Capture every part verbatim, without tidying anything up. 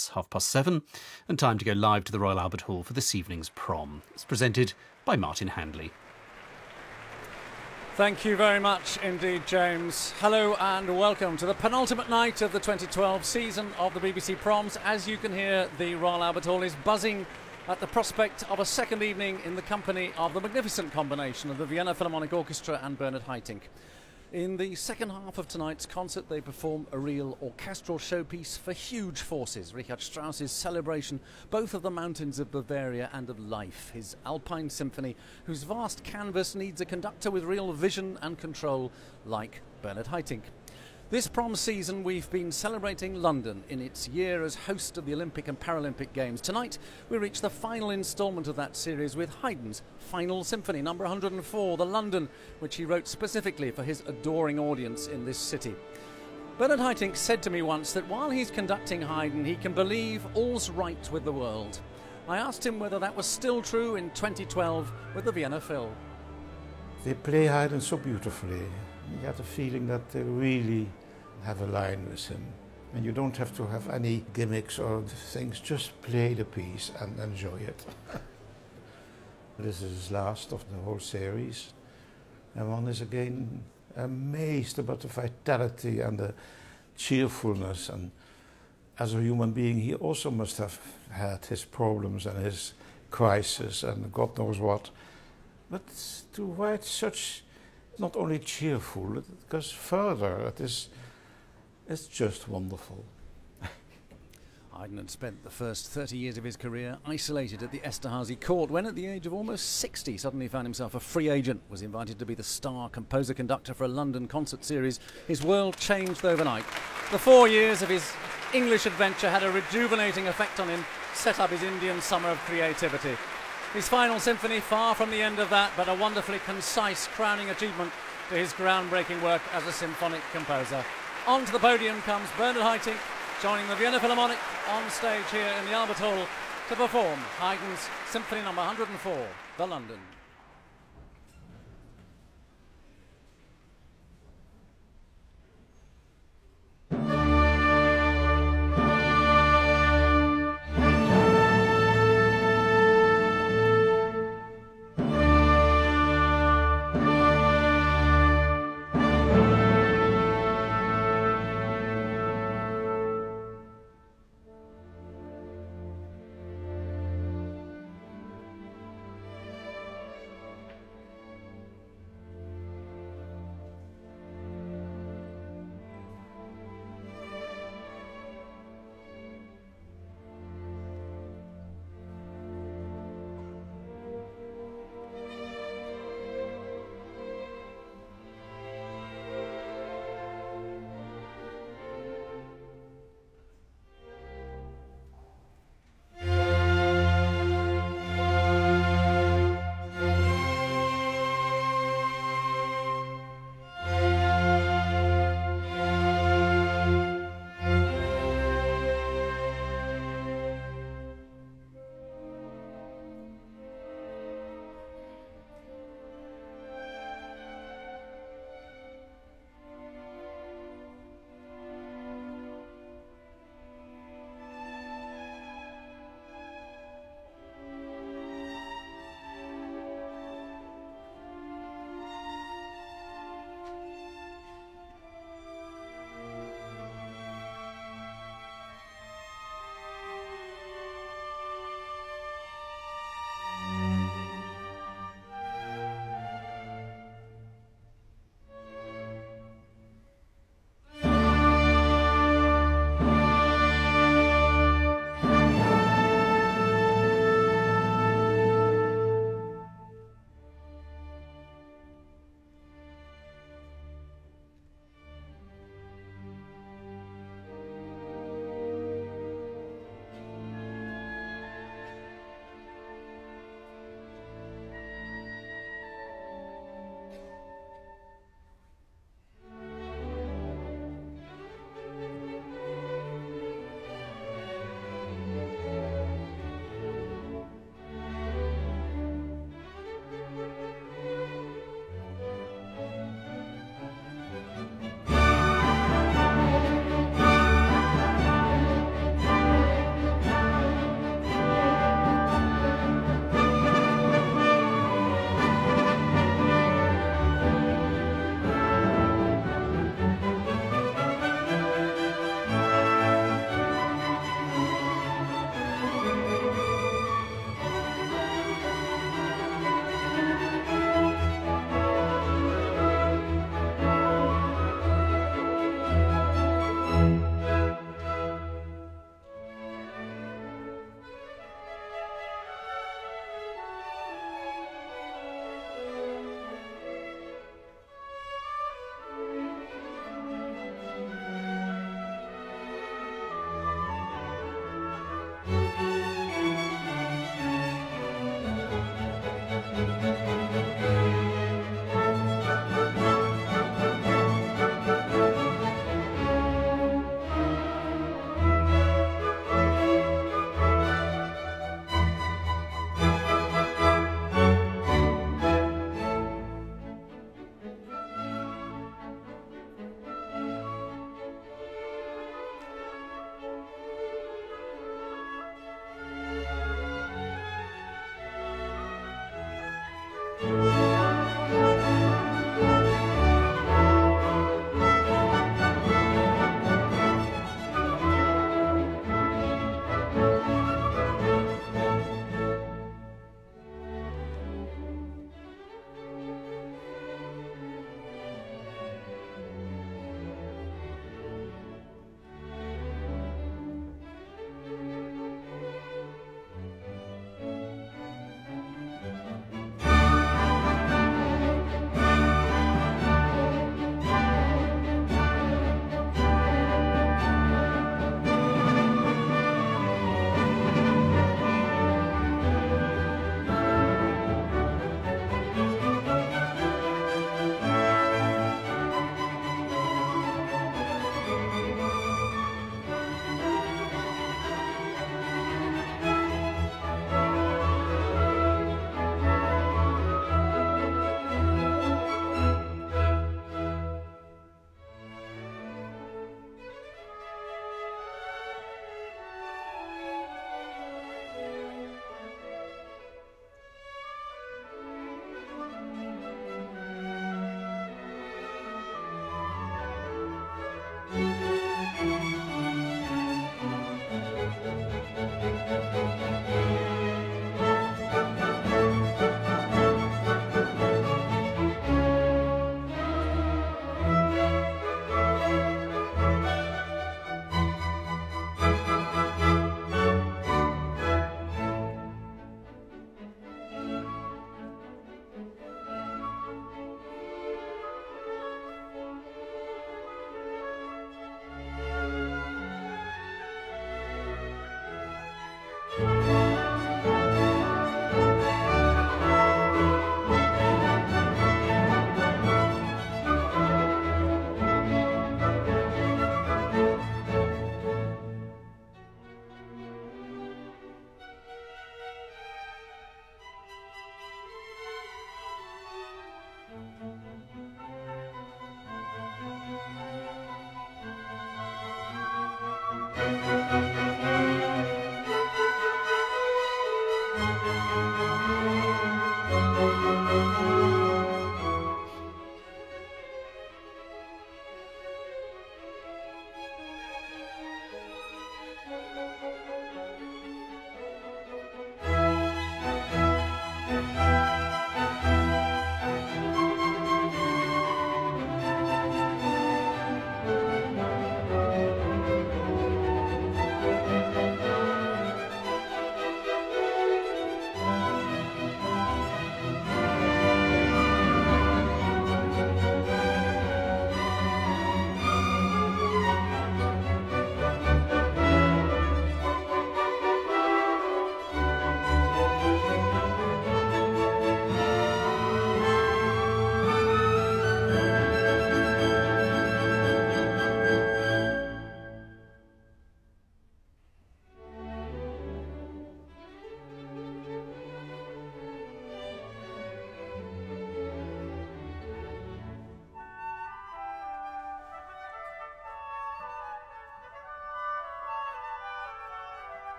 It's half past seven and time to go live to the Royal Albert Hall for this evening's prom. It's presented by Martin Handley. Thank you very much indeed, James. Hello and welcome to the penultimate night of the twenty twelve season of the B B C Proms. As you can hear, the Royal Albert Hall is buzzing at the prospect of a second evening in the company of the magnificent combination of the Vienna Philharmonic Orchestra and Bernard Haitink. In the second half of tonight's concert, they perform a real orchestral showpiece for huge forces. Richard Strauss's celebration, both of the mountains of Bavaria and of life. His Alpine Symphony, whose vast canvas needs a conductor with real vision and control, like Bernard Haitink. This prom season, we've been celebrating London in its year as host of the Olympic and Paralympic Games. Tonight, we reach the final instalment of that series with Haydn's Final Symphony, number one hundred four, The London, which he wrote specifically for his adoring audience in this city. Bernard Haitink said to me once that while he's conducting Haydn, he can believe all's right with the world. I asked him whether that was still true in twenty twelve with the Vienna Phil. They play Haydn so beautifully. You get the feeling that they really have a line with him. And you don't have to have any gimmicks or things, just play the piece and enjoy it. This is his last of the whole series. And one is again amazed about the vitality and the cheerfulness. And as a human being, he also must have had his problems and his crisis and God knows what. But to write such, not only cheerful, it goes further. It is It's just wonderful. Haydn had spent the first thirty years of his career isolated at the Esterhazy court when, at the age of almost sixty, suddenly found himself a free agent, was invited to be the star composer-conductor for a London concert series. His world changed overnight. The four years of his English adventure had a rejuvenating effect on him, set up his Indian summer of creativity. His Final Symphony, far from the end of that, but a wonderfully concise crowning achievement to his groundbreaking work as a symphonic composer. On to the podium comes Bernard Haitink, joining the Vienna Philharmonic on stage here in the Albert Hall to perform Haydn's Symphony number one hundred four, The London.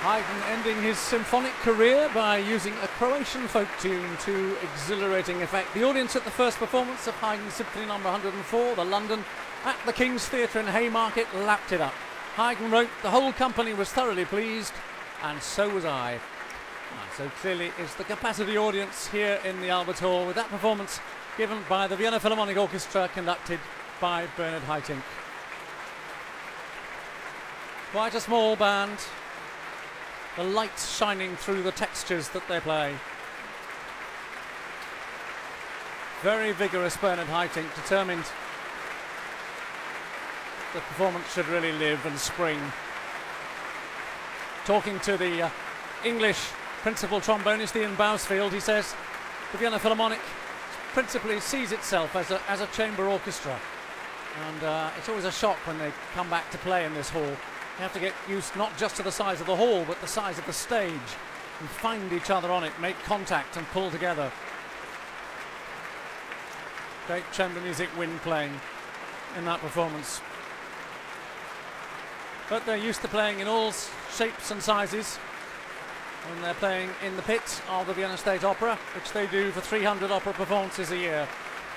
Haydn ending his symphonic career by using a Croatian folk tune to exhilarating effect. The audience at the first performance of Haydn's Symphony Number one hundred four, the London, at the King's Theatre in Haymarket, lapped it up. Haydn wrote, "The whole company was thoroughly pleased, and so was I." Ah, so clearly is the capacity audience here in the Albert Hall with that performance given by the Vienna Philharmonic Orchestra, conducted by Bernard Haitink. Quite a small band, the lights shining through the textures that they play. Very vigorous Bernard Haitink, determined the performance should really live and spring. Talking to the uh, English principal trombonist Ian Bousfield, he says the Vienna Philharmonic principally sees itself as a, as a chamber orchestra, and uh, it's always a shock when they come back to play in this hall. You have to get used not just to the size of the hall, but the size of the stage, and find each other on it, make contact and pull together. Great chamber music wind playing in that performance. But they're used to playing in all shapes and sizes when they're playing in the pit of the Vienna State Opera, which they do for three hundred opera performances a year.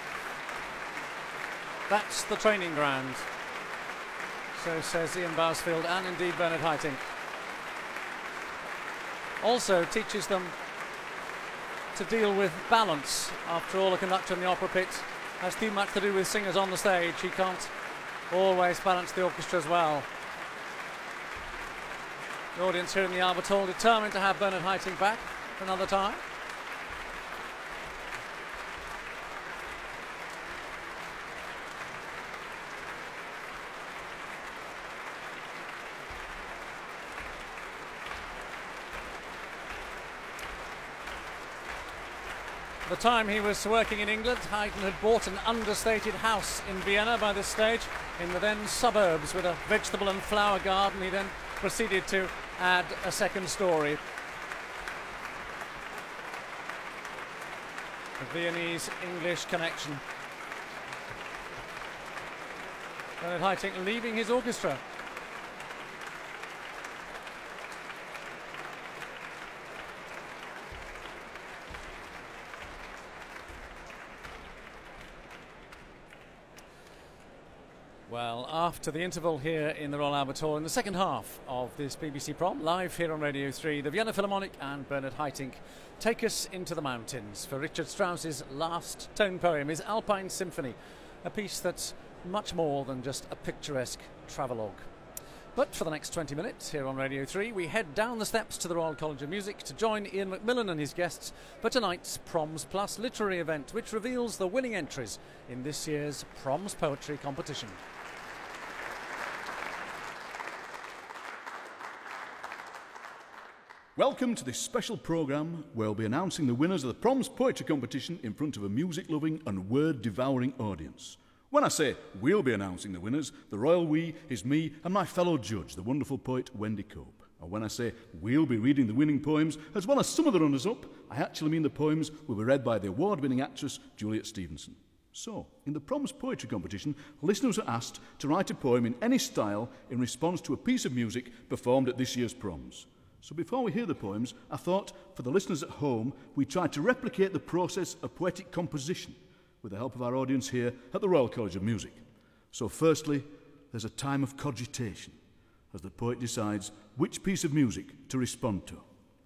That's the training ground. So says Ian Bousfield, and indeed Bernard Haitink. Also teaches them to deal with balance. After all, a conductor in the opera pit has too much to do with singers on the stage. He can't always balance the orchestra as well. The audience here in the Albert Hall determined to have Bernard Haitink back for another time. At the time he was working in England, Haydn had bought an understated house in Vienna by this stage, in the then suburbs, with a vegetable and flower garden. He then proceeded to add a second story. The Viennese-English connection. Bernard Haitink leaving his orchestra. Well, after the interval here in the Royal Albert Hall, in the second half of this B B C Prom, live here on Radio three, the Vienna Philharmonic and Bernard Haitink take us into the mountains for Richard Strauss's last tone poem, his Alpine Symphony, a piece that's much more than just a picturesque travelogue. But for the next twenty minutes here on Radio three, we head down the steps to the Royal College of Music to join Ian McMillan and his guests for tonight's Proms Plus literary event, which reveals the winning entries in this year's Proms Poetry competition. Welcome to this special programme where we'll be announcing the winners of the Proms Poetry Competition in front of a music-loving and word-devouring audience. When I say we'll be announcing the winners, the royal we is me and my fellow judge, the wonderful poet Wendy Cope. And when I say we'll be reading the winning poems, as well as some of the runners-up, I actually mean the poems will be read by the award-winning actress Juliet Stevenson. So, in the Proms Poetry Competition, listeners are asked to write a poem in any style in response to a piece of music performed at this year's Proms. So before we hear the poems, I thought, for the listeners at home, we'd try to replicate the process of poetic composition with the help of our audience here at the Royal College of Music. So firstly, there's a time of cogitation as the poet decides which piece of music to respond to.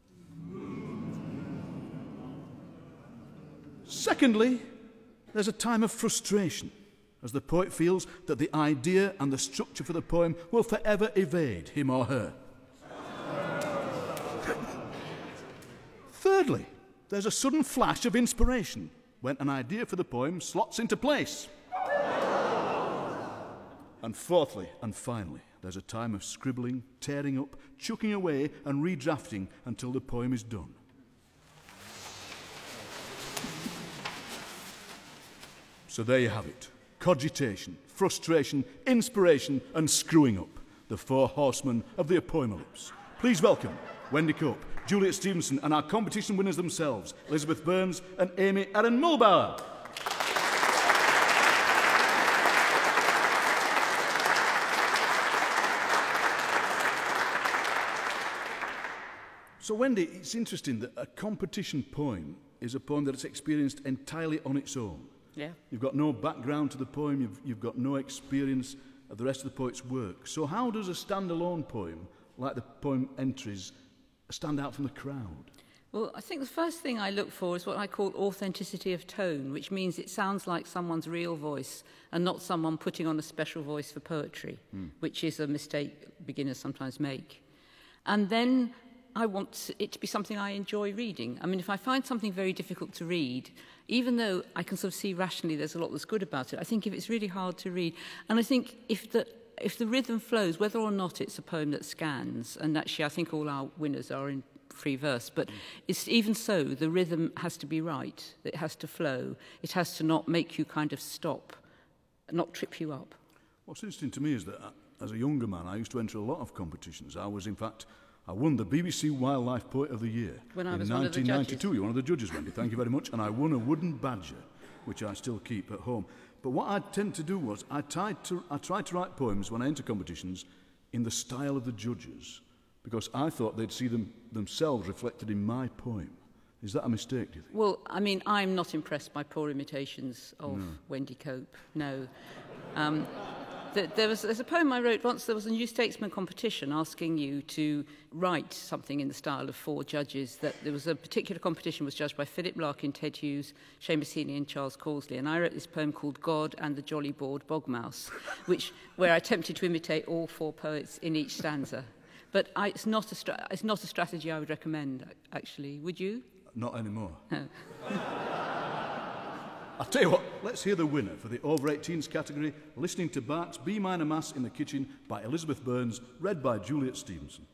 Secondly, there's a time of frustration as the poet feels that the idea and the structure for the poem will forever evade him or her. Thirdly, there's a sudden flash of inspiration when an idea for the poem slots into place. And fourthly and finally, there's a time of scribbling, tearing up, chucking away and redrafting until the poem is done. So there you have it. Cogitation, frustration, inspiration and screwing up. The four horsemen of the Apocalypse. Please welcome Wendy Cope, Juliet Stevenson and our competition winners themselves, Elizabeth Burns and Amy Aaron Mulbauer. So, Wendy, it's interesting that a competition poem is a poem that's experienced entirely on its own. Yeah. You've got no background to the poem, you've, you've got no experience of the rest of the poet's work. So how does a standalone poem, like the poem Entries, stand out from the crowd? Well, I think the first thing I look for is what I call authenticity of tone, which means it sounds like someone's real voice and not someone putting on a special voice for poetry, mm. which is a mistake beginners sometimes make. And then I want it to be something I enjoy reading. I mean, if I find something very difficult to read, even though I can sort of see rationally there's a lot that's good about it, I think if it's really hard to read, and I think if the if the rhythm flows, whether or not it's a poem that scans, and actually I think all our winners are in free verse, but mm. it's, even so, the rhythm has to be right, it has to flow, it has to not make you kind of stop, not trip you up. What's interesting to me is that uh, as a younger man, I used to enter a lot of competitions. I was, in fact, I won the B B C Wildlife Poet of the Year when I in was nineteen ninety-two. One of the judges. You're one of the judges, Wendy. Thank you very much. And I won a wooden badger, which I still keep at home. But what I tend to do was I tried to, I tried to write poems when I enter competitions in the style of the judges, because I thought they'd see them themselves reflected in my poem. Is that a mistake, do you think? Well, I mean, I'm not impressed by poor imitations of no. Wendy Cope, no. Um, th- there was there's a poem I wrote once. There was a New Statesman competition asking you to write something in the style of four judges. That there was a particular competition was judged by Philip Larkin, Ted Hughes, Seamus Heaney and Charles Causley. And I wrote this poem called God and the Jolly Bored Bogmouse, which, where I attempted to imitate all four poets in each stanza. But I, it's, not a stra- it's not a strategy I would recommend, actually. Would you? Not anymore. No. I'll tell you what, let's hear the winner for the over eighteens category, Listening to Bach's B minor Mass in the Kitchen by Elizabeth Burns, read by Juliet Stevenson.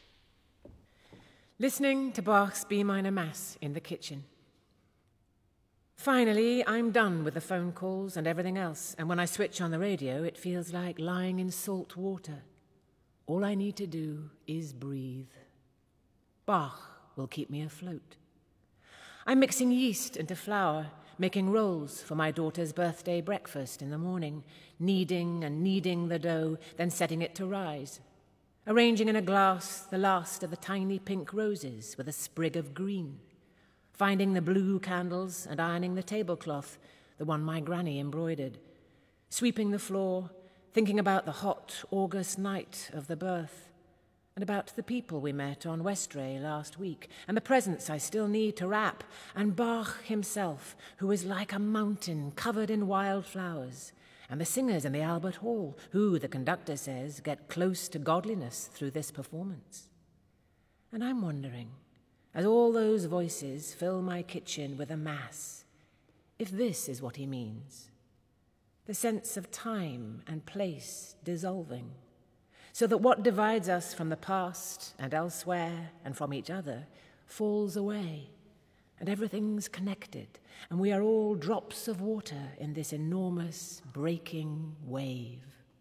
Listening to Bach's B minor Mass in the Kitchen. Finally, I'm done with the phone calls and everything else, and when I switch on the radio, it feels like lying in salt water. All I need to do is breathe. Bach will keep me afloat. I'm mixing yeast into flour, making rolls for my daughter's birthday breakfast in the morning, kneading and kneading the dough, then setting it to rise, arranging in a glass the last of the tiny pink roses with a sprig of green, finding the blue candles and ironing the tablecloth, the one my granny embroidered, sweeping the floor, thinking about the hot August night of the birth, and about the people we met on Westray last week, and the presents I still need to wrap, and Bach himself, who is like a mountain covered in wildflowers, and the singers in the Albert Hall, who, the conductor says, get close to godliness through this performance. And I'm wondering, as all those voices fill my kitchen with a mass, if this is what he means. The sense of time and place dissolving, so that what divides us from the past and elsewhere and from each other falls away, and everything's connected, and we are all drops of water in this enormous breaking wave.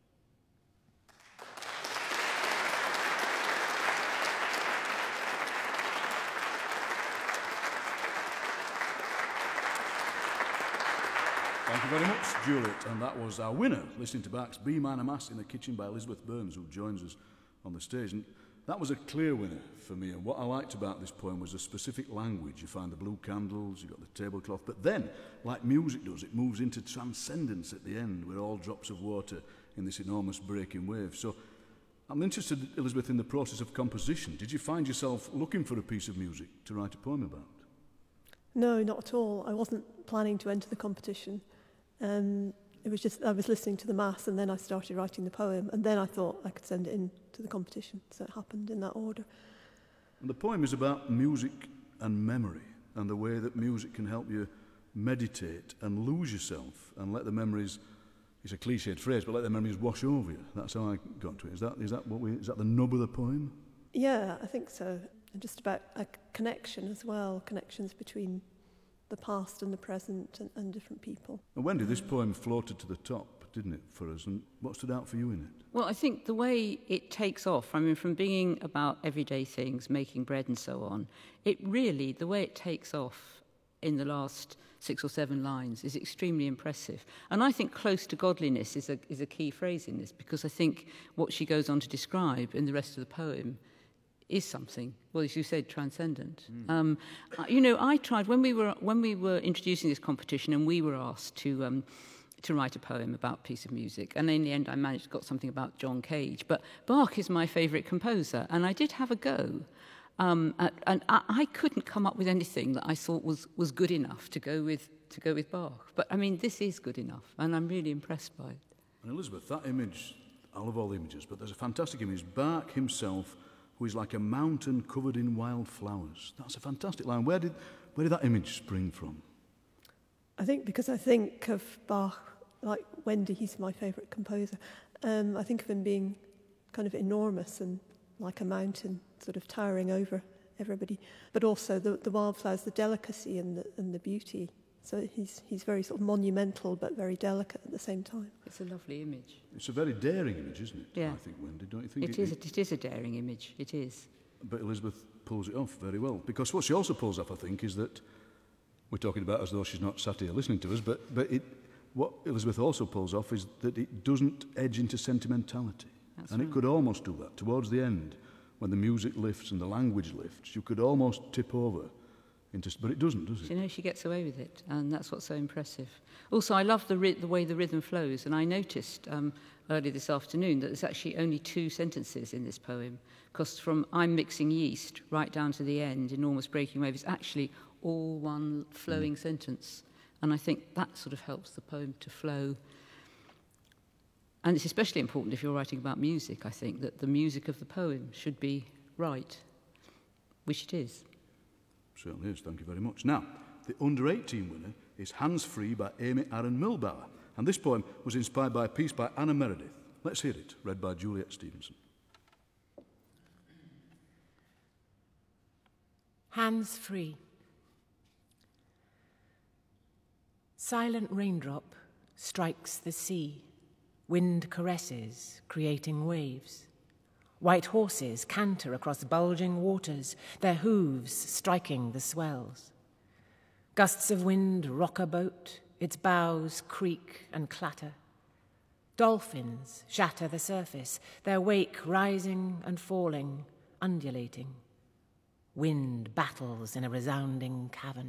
Thank you very much, Juliet. And that was our winner, Listening to Bach's B minor Mass in the Kitchen by Elizabeth Burns, who joins us on the stage. And that was a clear winner for me. And what I liked about this poem was the specific language. You find the blue candles, you've got the tablecloth. But then, like music does, it moves into transcendence at the end. We're all drops of water in this enormous breaking wave. So I'm interested, Elizabeth, in the process of composition. Did you find yourself looking for a piece of music to write a poem about? No, not at all. I wasn't planning to enter the competition. Um, it was just, I was listening to the Mass and then I started writing the poem and then I thought I could send it in to the competition. So it happened in that order. And the poem is about music and memory and the way that music can help you meditate and lose yourself and let the memories, it's a cliched phrase, but let the memories wash over you. That's how I got to it. Is that, is that, what we, is that the nub of the poem? Yeah, I think so. And just about a connection as well, connections between the past and the present and, and different people. And Wendy, this poem floated to the top, didn't it, for us? And what stood out for you in it? Well, I think the way it takes off, I mean, from being about everyday things, making bread and so on, it really, the way it takes off in the last six or seven lines is extremely impressive. And I think close to godliness is a, is a key phrase in this, because I think what she goes on to describe in the rest of the poem is something, well, as you said, transcendent. Mm. Um, you know, I tried, when we were when we were introducing this competition and we were asked to um, to write a poem about a piece of music, and in the end I managed to got something about John Cage, but Bach is my favourite composer, and I did have a go, um, at, and I, I couldn't come up with anything that I thought was, was good enough to go with to go with Bach. But, I mean, this is good enough, and I'm really impressed by it. And Elizabeth, that image, I love all the images, but there's a fantastic image. Bach himself, who is like a mountain covered in wild flowers. That's a fantastic line. Where did, where did that image spring from? I think because I think of Bach, like Wendy, he's my favourite composer. Um, I think of him being kind of enormous and like a mountain sort of towering over everybody, but also the, the wildflowers, the delicacy and the, and the beauty. So he's he's very sort of monumental but very delicate at the same time. It's a lovely image. It's a very daring image, isn't it? Yeah. I think, Wendy, don't you think? It, it is. A, it is a daring image. It is. But Elizabeth pulls it off very well. Because what she also pulls off, I think, is that we're talking about as though she's not sat here listening to us, but, but it, what Elizabeth also pulls off is that it doesn't edge into sentimentality. That's and right. it could almost do that. Towards the end, when the music lifts and the language lifts, you could almost tip over into... But it doesn't, does it? You know, she gets away with it, and that's what's so impressive. Also, I love the, ri- the way the rhythm flows, and I noticed um, earlier this afternoon that there's actually only two sentences in this poem, because from I'm mixing yeast right down to the end, enormous breaking wave, is actually all one flowing mm. sentence. And I think that sort of helps the poem to flow. And it's especially important if you're writing about music, I think, that the music of the poem should be right, which it is. Certainly is, thank you very much. Now, the under eighteen winner is Hands Free by Amy Aaron Milbauer. And this poem was inspired by a piece by Anna Meredith. Let's hear it, read by Juliet Stevenson. Hands Free. Silent raindrop strikes the sea. Wind caresses, creating waves. White horses canter across bulging waters, their hooves striking the swells. Gusts of wind rock a boat, its bows creak and clatter. Dolphins shatter the surface, their wake rising and falling, undulating. Wind battles in a resounding cavern.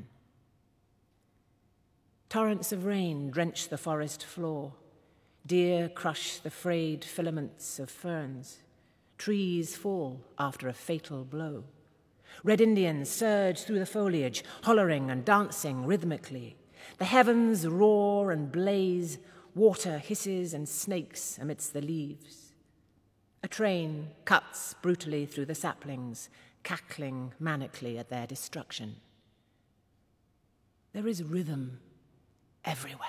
Torrents of rain drench the forest floor. Deer crush the frayed filaments of ferns. Trees fall after a fatal blow. Red Indians surge through the foliage, hollering and dancing rhythmically. The heavens roar and blaze, water hisses and snakes amidst the leaves. A train cuts brutally through the saplings, cackling manically at their destruction. There is rhythm everywhere.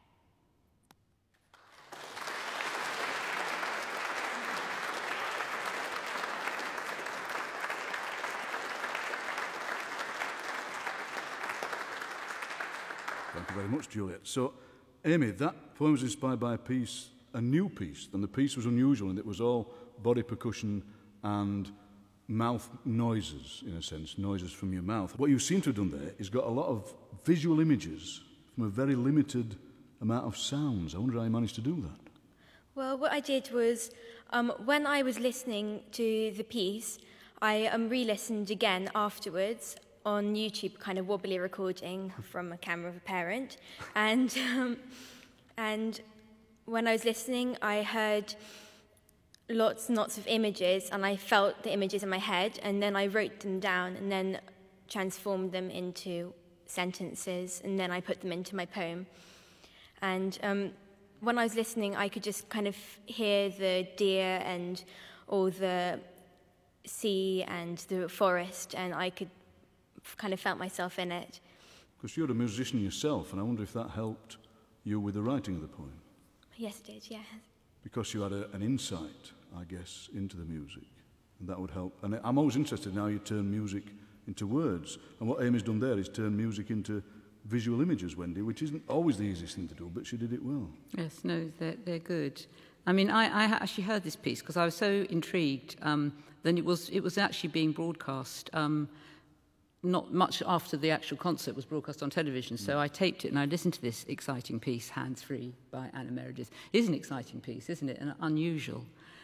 Thank you very much, Juliet. So, Amy, that poem was inspired by a piece, a new piece, and the piece was unusual, and it was all body percussion and mouth noises, in a sense, noises from your mouth. What you seem to have done there is got a lot of visual images from a very limited amount of sounds. I wonder how you managed to do that. Well, what I did was, um, when I was listening to the piece, I um, re-listened again afterwards on YouTube, kind of wobbly recording from a camera of a parent. And, um, and when I was listening, I heard lots and lots of images, and I felt the images in my head, and then I wrote them down and then transformed them into sentences, and then I put them into my poem. And um, when I was listening, I could just kind of hear the deer and all the sea and the forest, and I could kind of felt myself in it. Because you're a musician yourself, and I wonder if that helped you with the writing of the poem. Yes, it did, yeah. Because you had a, an insight, I guess, into the music, and that would help. And I'm always interested in how you turn music into words, and what Amy's done there is turn music into visual images, Wendy, which isn't always the easiest thing to do, but she did it well. Yes, no, they're, they're good. I mean, I, I actually heard this piece because I was so intrigued. Um, then it was it was actually being broadcast um, not much after the actual concert was broadcast on television, so I taped it and I listened to this exciting piece, Hands Free, by Anna Meredith. It is an exciting piece, isn't it, and unusual.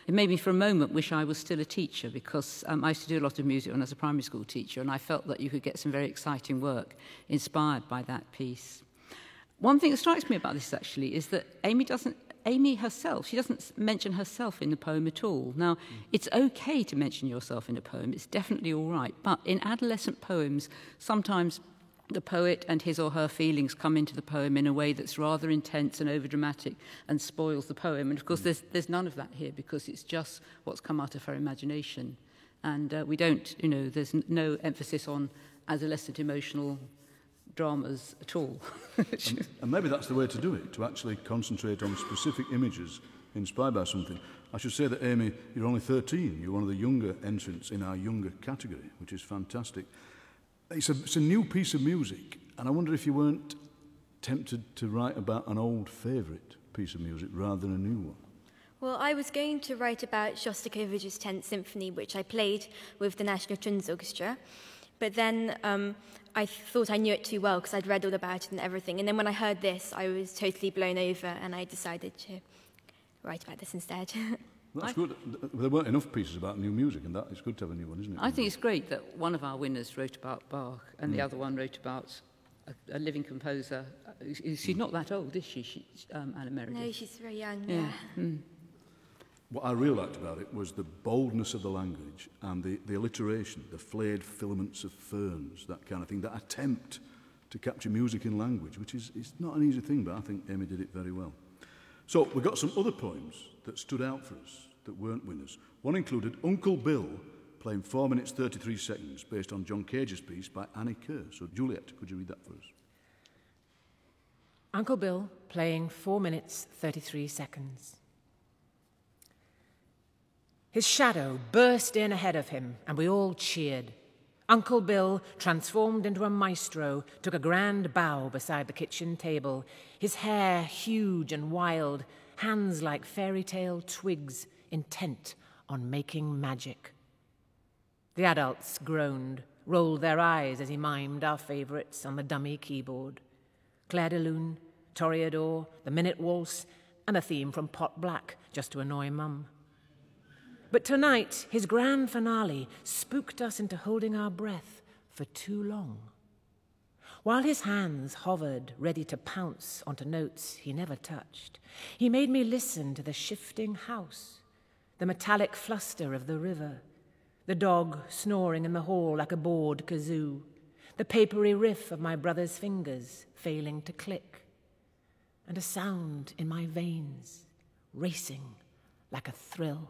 it made me for a moment wish I was still a teacher, because um, I used to do a lot of music when I was a primary school teacher, and I felt that you could get some very exciting work inspired by that piece. One thing that strikes me about this, actually, is that Amy doesn't Amy herself, she doesn't mention herself in the poem at all. Now, mm. it's okay to mention yourself in a poem, it's definitely all right, but in adolescent poems, sometimes the poet and his or her feelings come into the poem in a way that's rather intense and overdramatic and spoils the poem. And of course, mm. there's, there's none of that here, because it's just what's come out of her imagination. And uh, we don't, you know, there's n- no emphasis on adolescent emotional dramas at all. and, and maybe that's the way to do it, to actually concentrate on specific images inspired by something. I should say that, Amy, you're only thirteen. You're one of the younger entrants in our younger category, which is fantastic. It's a, it's a new piece of music, and I wonder if you weren't tempted to write about an old favourite piece of music rather than a new one. Well, I was going to write about Shostakovich's tenth Symphony, which I played with the National Twins Orchestra. But then um, I thought I knew it too well because I'd read all about it and everything. And then when I heard this, I was totally blown over, and I decided to write about this instead. That's I, good. There weren't enough pieces about new music, and that it's good to have a new one, isn't it? I think it's great that one of our winners wrote about Bach, and mm. the other one wrote about a, a living composer. She's mm. not that old, is she, she um, Anna Meredith? No, she's very young, yeah. yeah. Mm. What I really liked about it was the boldness of the language and the, the alliteration, the flayed filaments of ferns, that kind of thing, that attempt to capture music in language, which is it's not an easy thing, but I think Amy did it very well. So we've got some other poems that stood out for us that weren't winners. One included Uncle Bill playing four minutes thirty-three seconds based on John Cage's piece by Annie Kerr. So Juliet, could you read that for us? Uncle Bill playing four minutes thirty-three seconds. His shadow burst in ahead of him, and we all cheered. Uncle Bill, transformed into a maestro, took a grand bow beside the kitchen table, his hair huge and wild, hands like fairy tale twigs, intent on making magic. The adults groaned, rolled their eyes as he mimed our favourites on the dummy keyboard. Claire de Lune, Toreador, the Minute Waltz, and a theme from Pot Black, just to annoy Mum. But tonight, his grand finale spooked us into holding our breath for too long. While his hands hovered, ready to pounce onto notes he never touched, he made me listen to the shifting house, the metallic fluster of the river, the dog snoring in the hall like a bored kazoo, the papery riff of my brother's fingers failing to click, and a sound in my veins, racing like a thrill.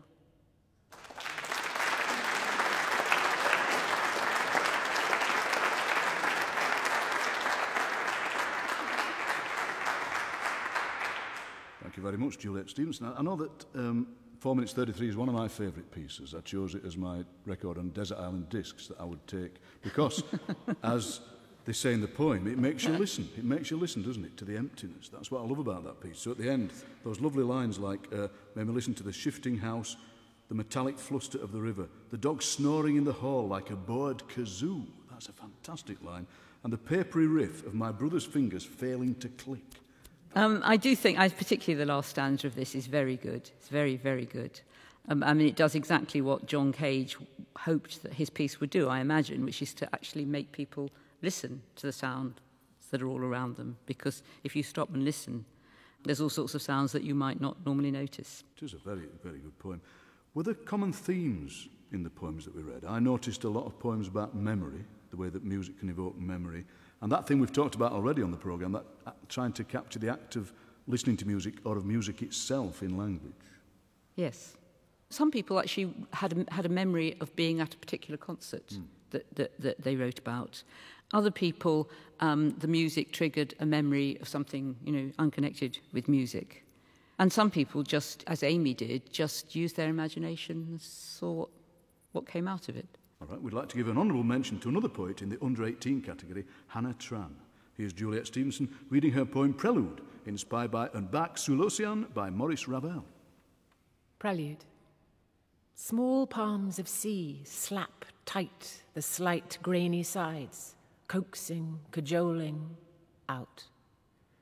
Thank you very much, Juliet Stevenson. I know that um, four minutes thirty-three is one of my favourite pieces. I chose it as my record on Desert Island Discs that I would take because, as they say in the poem, it makes you listen. It makes you listen, doesn't it, to the emptiness. That's what I love about that piece. So at the end, those lovely lines like, uh, made me listen to the shifting house, the metallic fluster of the river, the dog snoring in the hall like a bored kazoo. That's a fantastic line. And the papery riff of my brother's fingers failing to click. Um, I do think, I, particularly the last stanza of this is very good. It's very, very good. Um, I mean, it does exactly what John Cage hoped that his piece would do, I imagine, which is to actually make people listen to the sounds that are all around them. Because if you stop and listen, there's all sorts of sounds that you might not normally notice. It is a very, very good poem. Were there common themes in the poems that we read? I noticed a lot of poems about memory, the way that music can evoke memory. And that thing we've talked about already on the programme, that uh, trying to capture the act of listening to music or of music itself in language. Yes. Some people actually had a, had a memory of being at a particular concert mm. that, that, that they wrote about. Other people, um, the music triggered a memory of something, you know, unconnected with music. And some people just, as Amy did, just used their imagination and saw what, what came out of it. All right, we'd like to give an honourable mention to another poet in the under eighteen category, Hannah Tran. Here's Juliet Stevenson reading her poem Prelude, inspired by Un bac sous l'océan by Maurice Ravel. Prelude. Small palms of sea slap tight the slight grainy sides, coaxing, cajoling, out.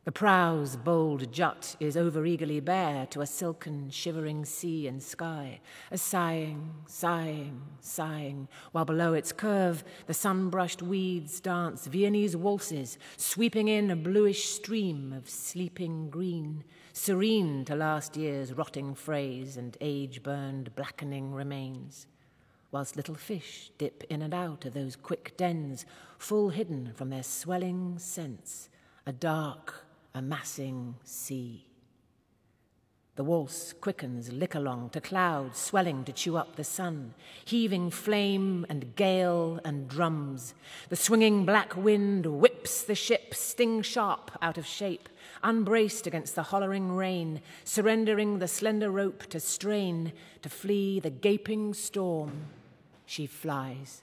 The prow's bold jut is over-eagerly bare to a silken, shivering sea and sky, a sighing, sighing, sighing, while below its curve the sun-brushed weeds dance Viennese waltzes, sweeping in a bluish stream of sleeping green, serene to last year's rotting frays and age-burned blackening remains, whilst little fish dip in and out of those quick dens, full hidden from their swelling scents, a dark, amassing sea. The waltz quickens lick-along to clouds swelling to chew up the sun, heaving flame and gale and drums. The swinging black wind whips the ship sting-sharp out of shape, unbraced against the hollering rain, surrendering the slender rope to strain, to flee the gaping storm. She flies.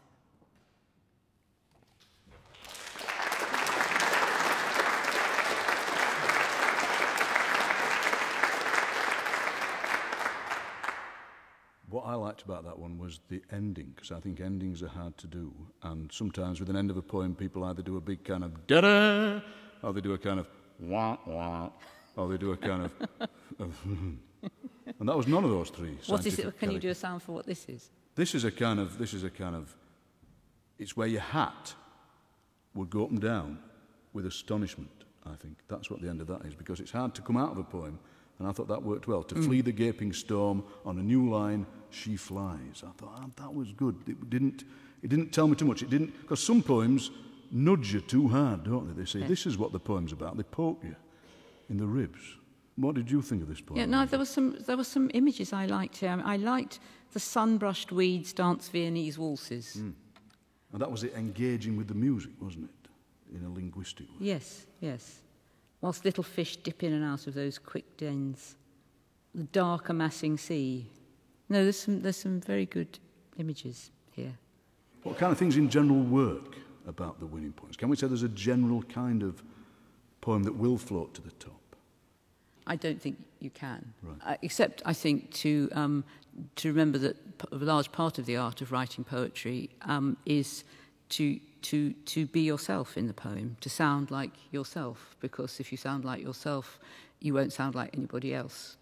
What I liked about that one was the ending, because I think endings are hard to do. And sometimes with an end of a poem, people either do a big kind of da-da, or they do a kind of wah, wah, or they do a kind of... of and that was none of those three. What is it? Can you do a sound for what this is? This is a kind of... This is a kind of... It's where your hat would go up and down with astonishment, I think. That's what the end of that is, because it's hard to come out of a poem. And I thought that worked well. To mm. flee the gaping storm on a new line, she flies. I thought, oh, that was good. It didn't, it didn't tell me too much. It didn't, because some poems nudge you too hard, don't they? They say, yeah. This is what the poem's about. They poke you in the ribs. What did you think of this poem? Yeah, no, there was some, there were some images I liked here. I, mean, I liked the sun-brushed weeds dance Viennese waltzes. Mm. And that was it, engaging with the music, wasn't it? In a linguistic way. Yes, yes. Whilst little fish dip in and out of those quick dens. The dark amassing sea. No, there's some, there's some very good images here. What kind of things in general work about the winning poems? Can we say there's a general kind of poem that will float to the top? I don't think you can. Right. Uh, except, I think, to, um, to remember that p- a large part of the art of writing poetry um, is to... To, to be yourself in the poem, to sound like yourself, because if you sound like yourself, you won't sound like anybody else.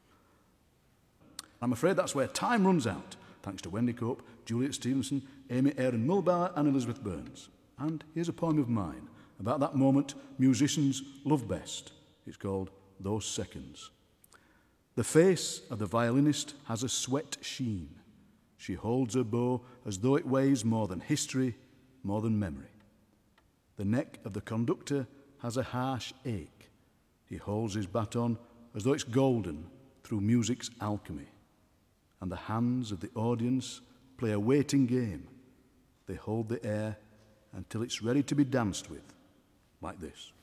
I'm afraid that's where time runs out, thanks to Wendy Cope, Juliet Stevenson, Amy Aaron Mulbauer and Elizabeth Burns. And here's a poem of mine about that moment musicians love best. It's called Those Seconds. The face of the violinist has a sweat sheen. She holds her bow as though it weighs more than history, more than memory. The neck of the conductor has a harsh ache. He holds his baton as though it's golden through music's alchemy. And the hands of the audience play a waiting game. They hold the air until it's ready to be danced with, like this.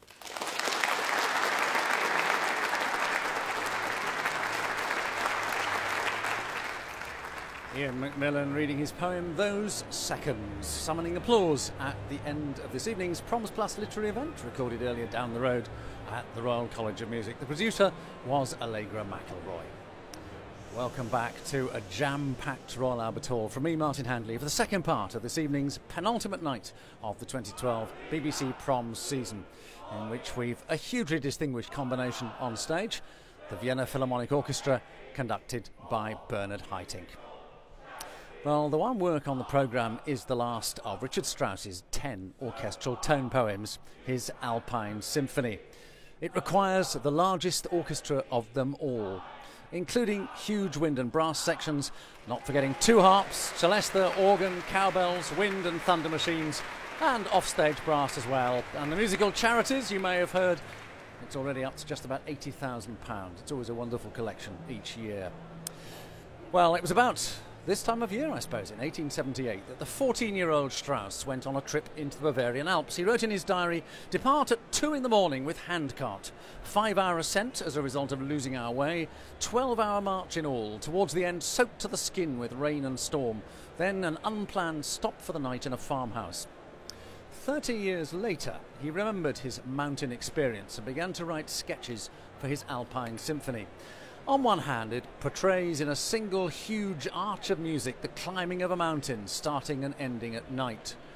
Ian Macmillan reading his poem Those Seconds, summoning applause at the end of this evening's Proms Plus literary event, recorded earlier down the road at the Royal College of Music. The producer was Allegra McElroy. Welcome back to a jam-packed Royal Albert Hall from me, Martin Handley, for the second part of this evening's penultimate night of the twenty twelve B B C Proms season, in which we've a hugely distinguished combination on stage, the Vienna Philharmonic Orchestra, conducted by Bernard Haitink. Well, the one work on the programme is the last of Richard Strauss's ten orchestral tone poems, his Alpine Symphony. It requires the largest orchestra of them all, including huge wind and brass sections, not forgetting two harps, celesta, organ, cowbells, wind and thunder machines, and offstage brass as well. And the musical charities, you may have heard, it's already up to just about eighty thousand pounds. It's always a wonderful collection each year. Well, it was about this time of year, I suppose, in eighteen seventy-eight, that the fourteen-year-old Strauss went on a trip into the Bavarian Alps. He wrote in his diary, "Depart at two in the morning with handcart. Five-hour ascent as a result of losing our way. Twelve-hour march in all, towards the end soaked to the skin with rain and storm. Then an unplanned stop for the night in a farmhouse." Thirty years later, he remembered his mountain experience and began to write sketches for his Alpine Symphony. On one hand, it portrays in a single huge arch of music the climbing of a mountain, starting and ending at night.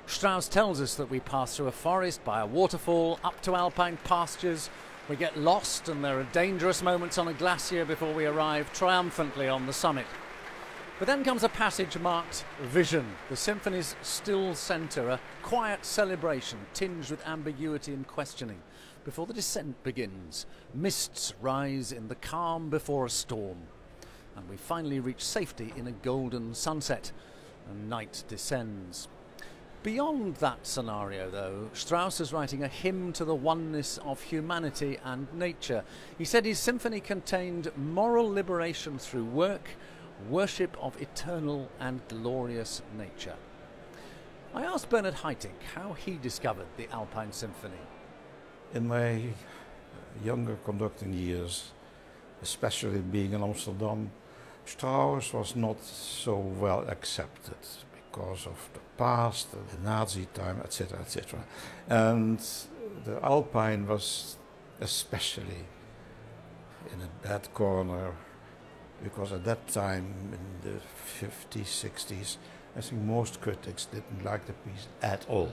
Strauss tells us that we pass through a forest, by a waterfall, up to alpine pastures. We get lost and there are dangerous moments on a glacier before we arrive triumphantly on the summit. But then comes a passage marked Vision, the symphony's still centre, a quiet celebration tinged with ambiguity and questioning. Before the descent begins, mists rise in the calm before a storm. And we finally reach safety in a golden sunset, and night descends. Beyond that scenario, though, Strauss is writing a hymn to the oneness of humanity and nature. He said his symphony contained moral liberation through work, worship of eternal and glorious nature. I asked Bernard Haitink how he discovered the Alpine Symphony. In my younger conducting years, especially being in Amsterdam, Strauss was not so well accepted because of the past, the Nazi time, et cetera, et cetera. And the Alpine was especially in a bad corner, because at that time, in the fifties, sixties, I think most critics didn't like the piece at all.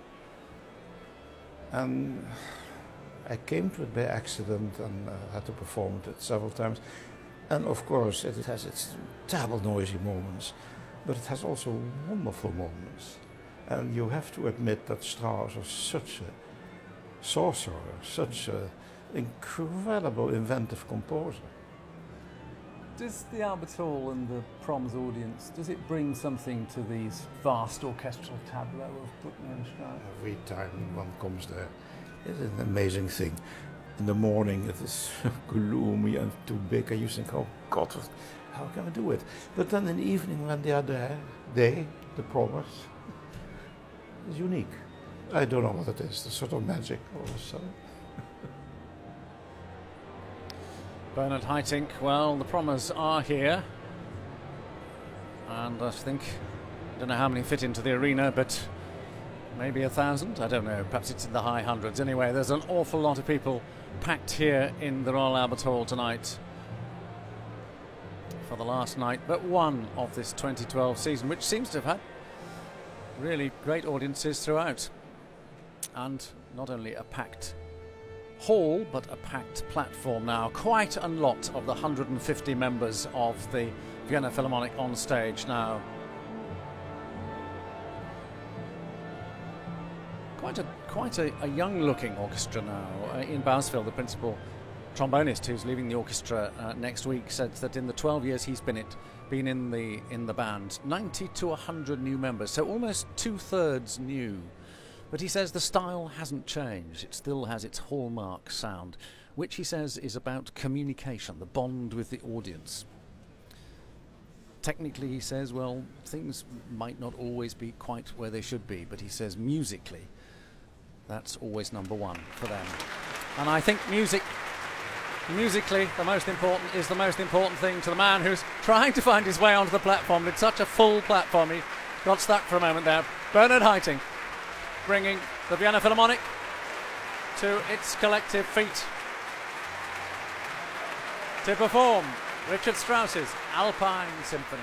And I came to it by accident and uh, had to perform it several times. And of course, it has its terrible noisy moments, but it has also wonderful moments. And you have to admit that Strauss was such a sorcerer, such an incredible inventive composer. Does the Albert Hall and the Proms audience, does it bring something to these vast orchestral tableaux of Bruckner and Strauss? Every time one comes there, it's an amazing thing. In the morning it is gloomy and too big, and you think, oh God, how can I do it? But then in the evening when they are there, they, the Prommers, is unique. I don't know what it is, the sort of magic all of a sudden. Bernard Haitink, well, the Prommers are here. And I think, I don't know how many fit into the arena, but maybe a thousand? I don't know, perhaps it's in the high hundreds. Anyway, there's an awful lot of people packed here in the Royal Albert Hall tonight for the last night, but one of this twenty twelve season, which seems to have had really great audiences throughout. And not only a packed hall, but a packed platform now. Quite a lot of the one hundred fifty members of the Vienna Philharmonic on stage now. Quite a quite a, a young-looking orchestra now. Uh, Ian Bousfield, the principal trombonist who's leaving the orchestra uh, next week, said that in the twelve years he's been it, been in the in the band, ninety to one hundred new members, so almost two-thirds new. But he says the style hasn't changed. It still has its hallmark sound, which he says is about communication, the bond with the audience. Technically, he says, well, things might not always be quite where they should be, but he says musically, that's always number one for them. And I think music, musically, the most important is the most important thing to the man who's trying to find his way onto the platform. It's such a full platform, he got stuck for a moment there. Bernard Haitink, bringing the Vienna Philharmonic to its collective feet to perform Richard Strauss's Alpine Symphony.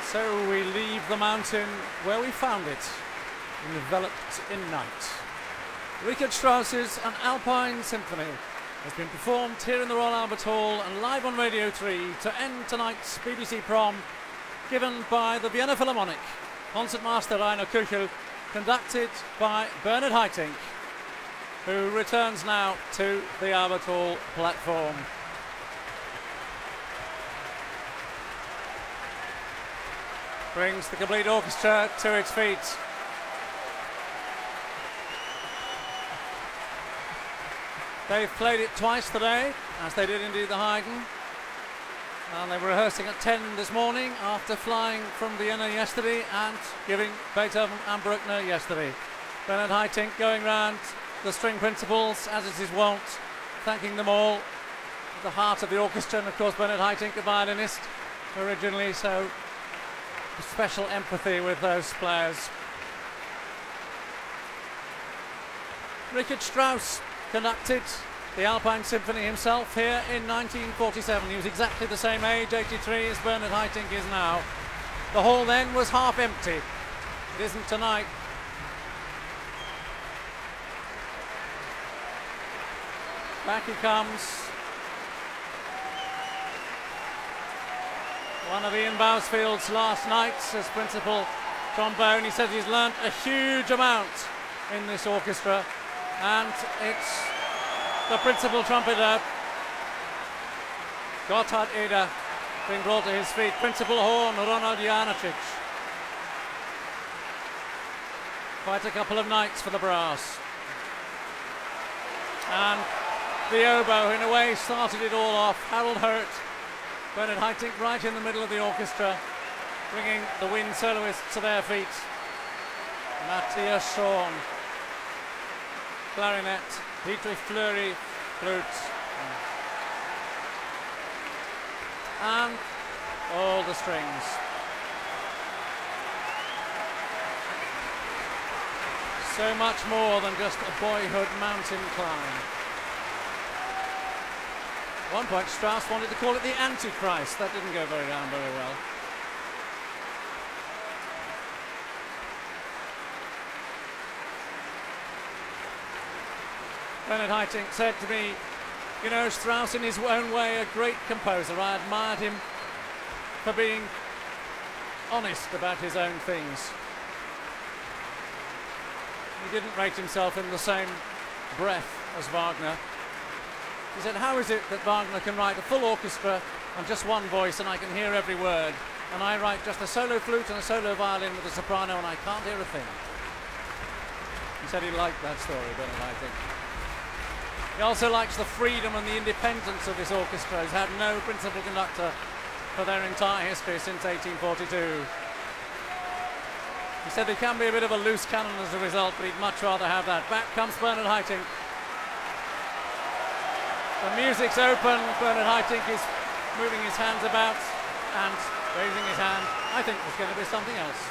So we leave the mountain where we found it, enveloped in night. Richard Strauss's An Alpine Symphony has been performed here in the Royal Albert Hall and live on Radio three to end tonight's B B C Prom, given by the Vienna Philharmonic, Concertmaster Rainer Kuchel, conducted by Bernard Haitink, who returns now to the Albert Hall platform. Brings the complete orchestra to its feet. They've played it twice today, as they did indeed the Haydn. And they were rehearsing at ten this morning after flying from Vienna yesterday and giving Beethoven and Bruckner yesterday. Bernard Haitink going round the string principals, as is his wont, thanking them all. At the heart of the orchestra, and of course Bernard Haitink, a violinist originally, so special empathy with those players. Richard Strauss conducted the Alpine Symphony himself here in nineteen forty-seven. He was exactly the same age, eighty-three, as Bernard Haitink is now. The hall then was half empty. It isn't tonight. Back he comes. One of Ian Bousfield's last nights as principal trombone. He says he's learnt a huge amount in this orchestra, and it's the principal trumpeter, Gotthard Eder, being brought to his feet. Principal horn, Ronald Janicic. Quite a couple of nights for the brass. And the oboe, in a way, started it all off. Harold Hurt, Bernard Haitink right in the middle of the orchestra, bringing the wind soloists to their feet. Matthias Schorn, clarinet, Dietrich Fleury, flute, and all the strings. So much more than just a boyhood mountain climb. At one point Strauss wanted to call it the Antichrist. That didn't go very down very well. Bernard Haitink said to me, you know, Strauss in his own way a great composer. I admired him for being honest about his own things. He didn't rate himself in the same breath as Wagner. He said, how is it that Wagner can write a full orchestra on just one voice and I can hear every word, and I write just a solo flute and a solo violin with a soprano and I can't hear a thing? He said he liked that story, Bernard Haitink. He also likes the freedom and the independence of this orchestra. He's had no principal conductor for their entire history since eighteen forty-two. He said they can be a bit of a loose cannon as a result, but he'd much rather have that. Back comes Bernard Haitink. The music's open. Bernard Haitink is moving his hands about and raising his hand. I think there's going to be something else.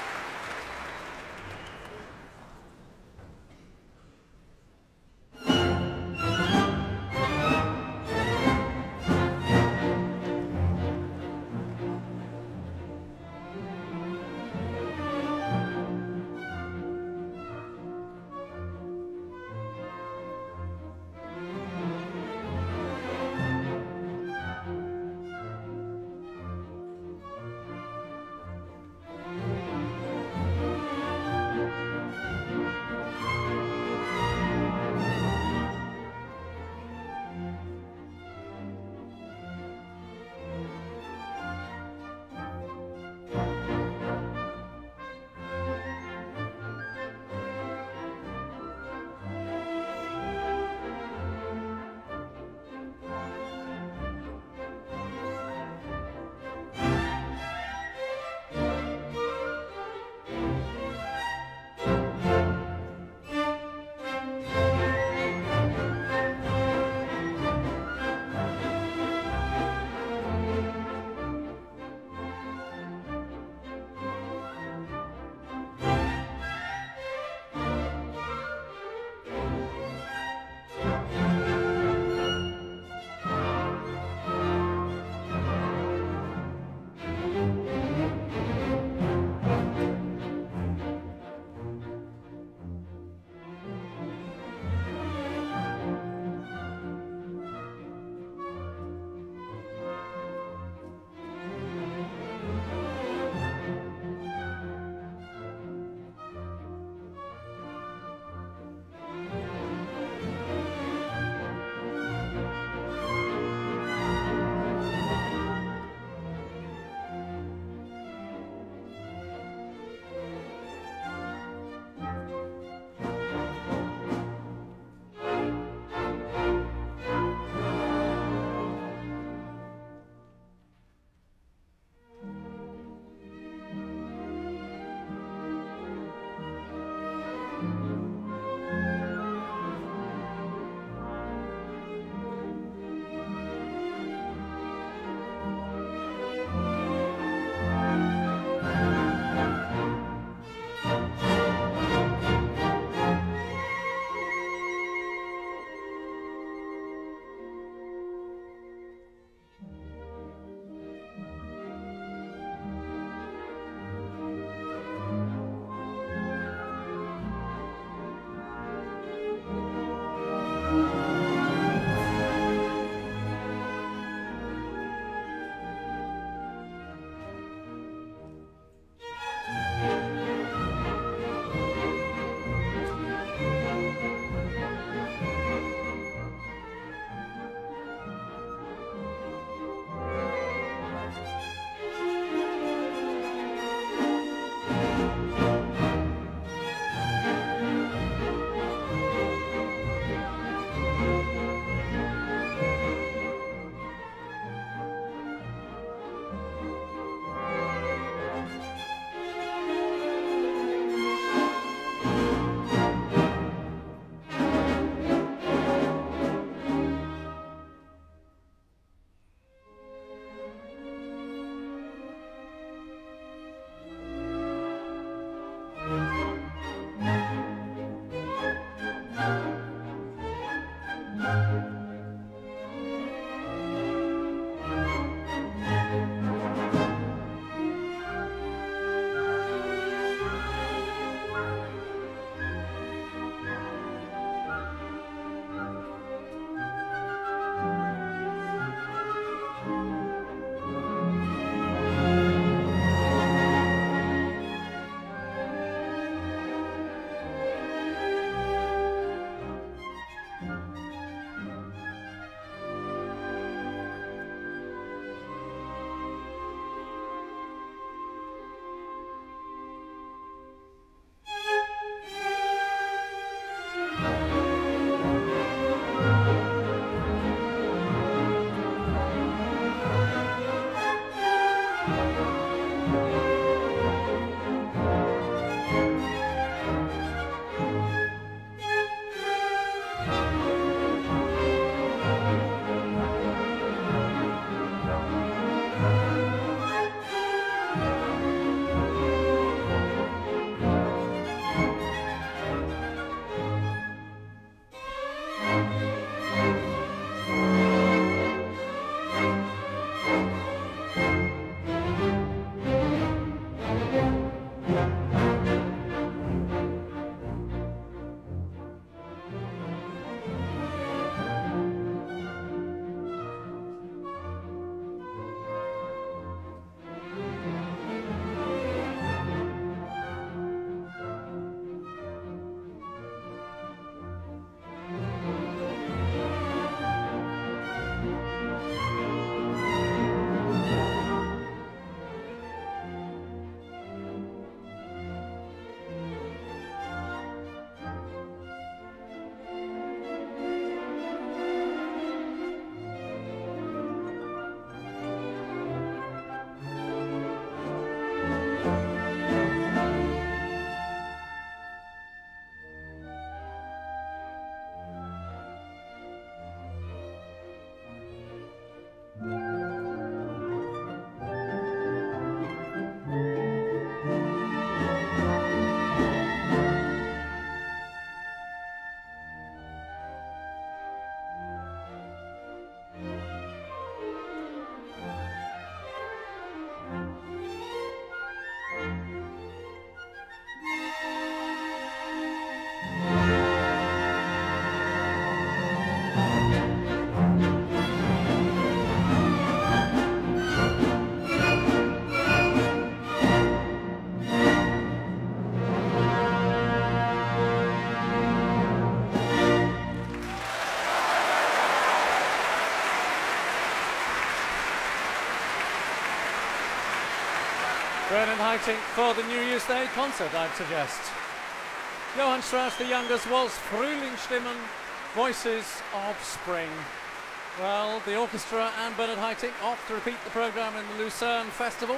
Bernard Haitink for the New Year's Day concert, I'd suggest. Johann Strauss the Younger's Waltz Frühlingsstimmen, Voices of Spring. Well, the orchestra and Bernard Haitink off to repeat the programme in the Lucerne Festival.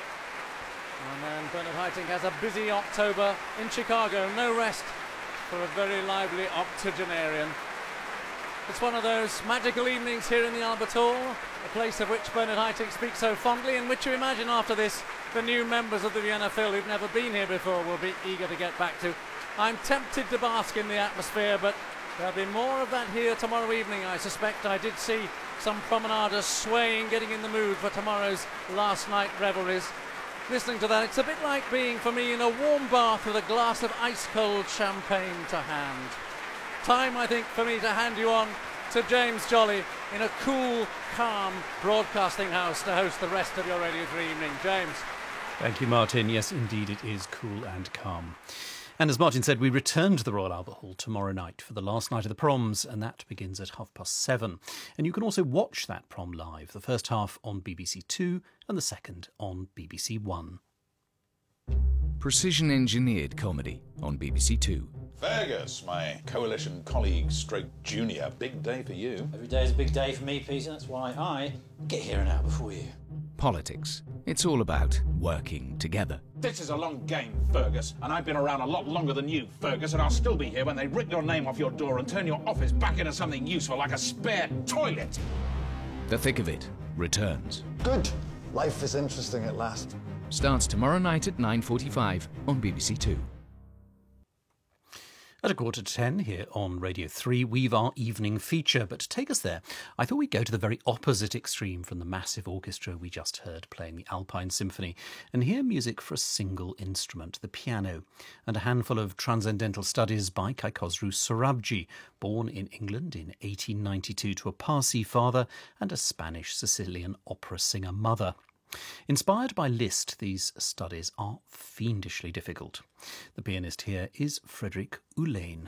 And then Bernard Haitink has a busy October in Chicago. No rest for a very lively octogenarian. It's one of those magical evenings here in the Albert Hall, a place of which Bernard Haitink speaks so fondly, and which you imagine after this the new members of the Vienna Phil who've never been here before will be eager to get back to. I'm tempted to bask in the atmosphere, but there'll be more of that here tomorrow evening, I suspect. I did see some promenaders swaying, getting in the mood for tomorrow's last night revelries. Listening to that, it's a bit like being, for me, in a warm bath with a glass of ice-cold champagne to hand. Time, I think, for me to hand you on to James Jolly in a cool, calm broadcasting house to host the rest of your Radio three evening. James. Thank you, Martin. Yes, indeed, it is cool and calm. And as Martin said, we return to the Royal Albert Hall tomorrow night for the last night of the proms, and that begins at half past seven. And you can also watch that prom live, the first half on B B C Two and the second on B B C One. Precision-engineered comedy on B B C Two. Fergus, my coalition colleague stroke junior, big day for you. Every day is a big day for me, Peter. That's why I get here and out before you. Politics. It's all about working together. This is a long game, Fergus, and I've been around a lot longer than you, Fergus, and I'll still be here when they rip your name off your door and turn your office back into something useful like a spare toilet. The Thick of It returns. Good. Life is interesting at last. Starts tomorrow night at nine forty-five on B B C Two. At a quarter to ten here on Radio three, we've our evening feature. But to take us there, I thought we'd go to the very opposite extreme from the massive orchestra we just heard playing the Alpine Symphony and hear music for a single instrument, the piano, and a handful of transcendental studies by Kaikhosru Sorabji, born in England in eighteen ninety-two to a Parsi father and a Spanish Sicilian opera singer mother. Inspired by Liszt, these studies are fiendishly difficult. The pianist here is Frederick Ullane.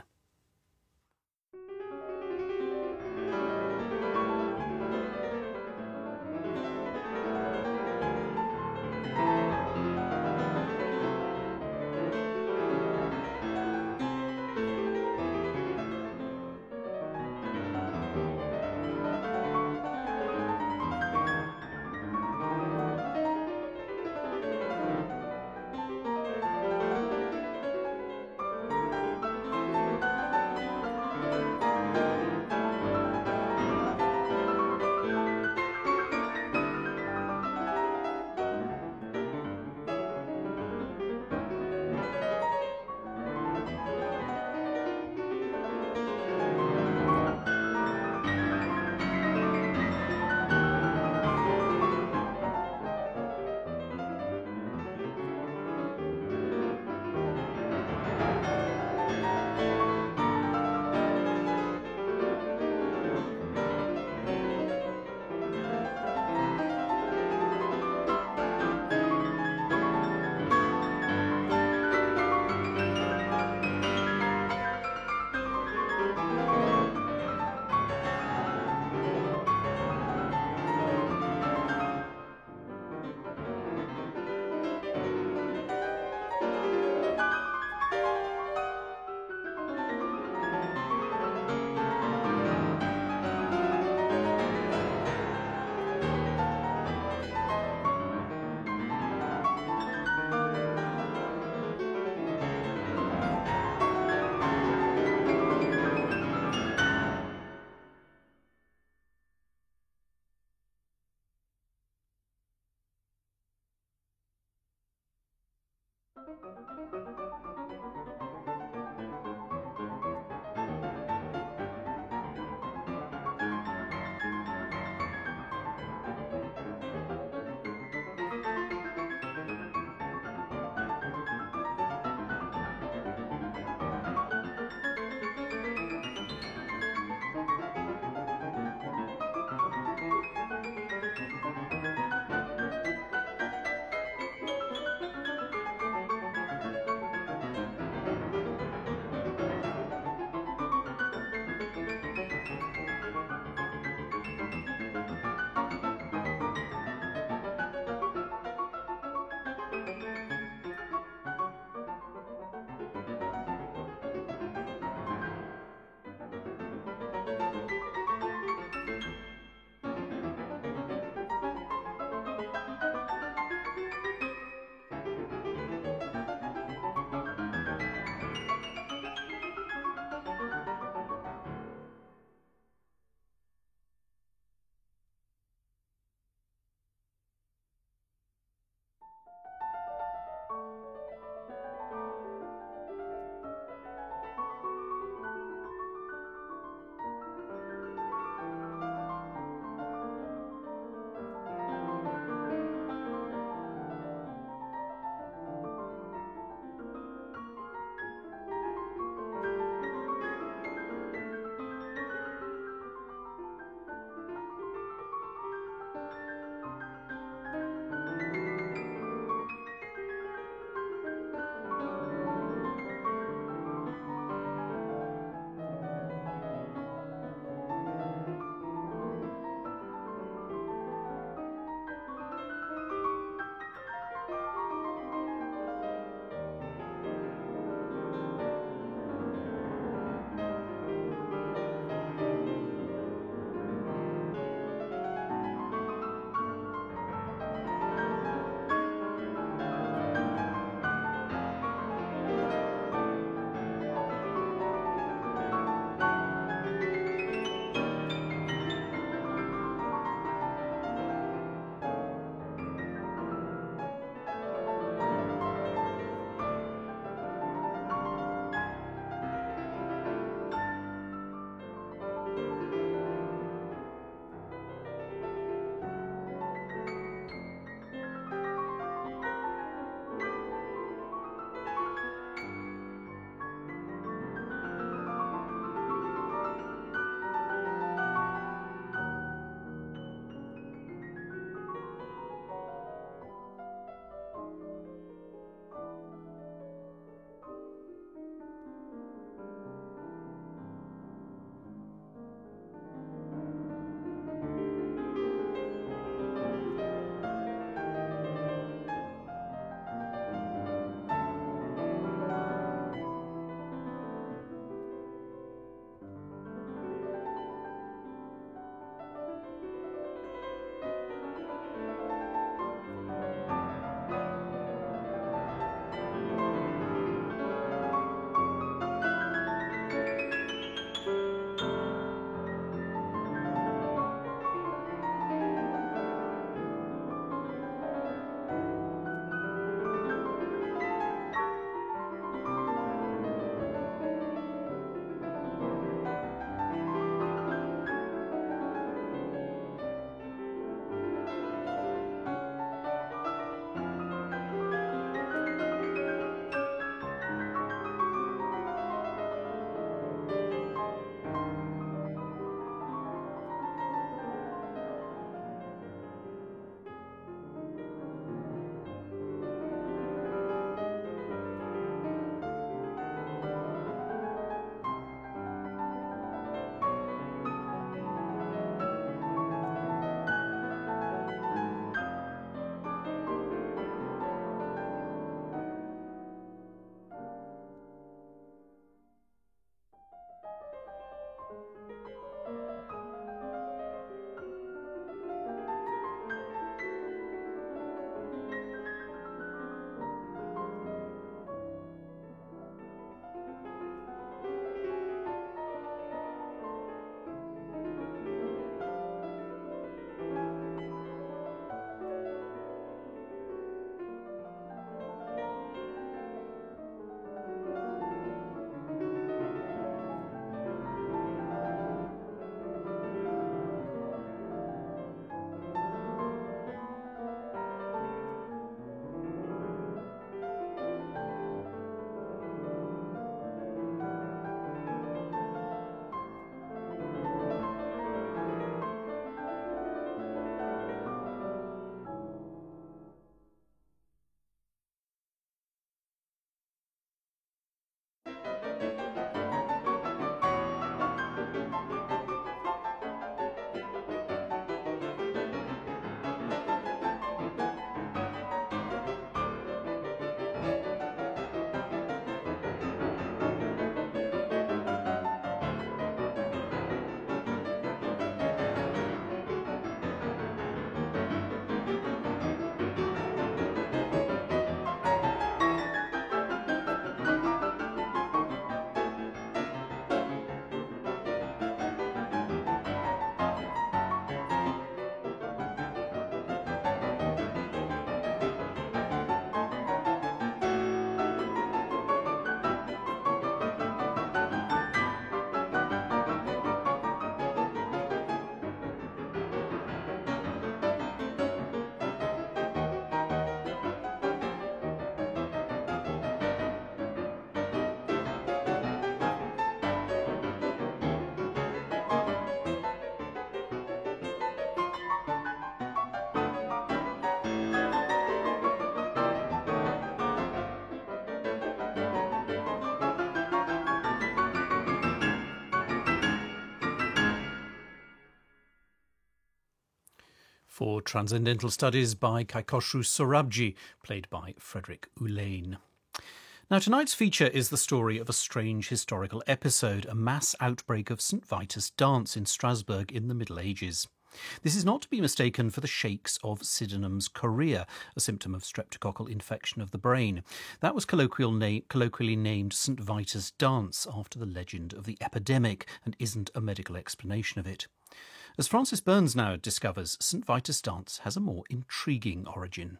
For Transcendental Studies by Kaikoshu Sorabji, played by Frederick Ulaine. Now, tonight's feature is the story of a strange historical episode, a mass outbreak of Saint Vitus dance in Strasbourg in the Middle Ages. This is not to be mistaken for the shakes of Sydenham's chorea, a symptom of streptococcal infection of the brain. That was colloquial na- colloquially named Saint Vitus dance after the legend of the epidemic and isn't a medical explanation of it. As Francis Burns now discovers, Saint Vitus dance has a more intriguing origin.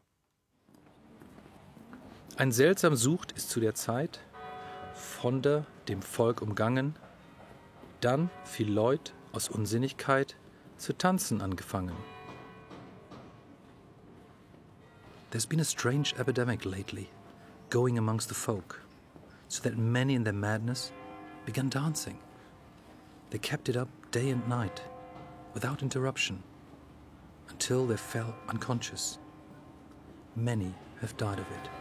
Ein seltsam Sucht ist zu der Zeit, Fronde dem Volk umgangen, dann viel Leut aus Unsinnigkeit zu tanzen angefangen. There's been a strange epidemic lately, going amongst the folk, so that many in their madness began dancing. They kept it up day and night, without interruption, until they fell unconscious. Many have died of it.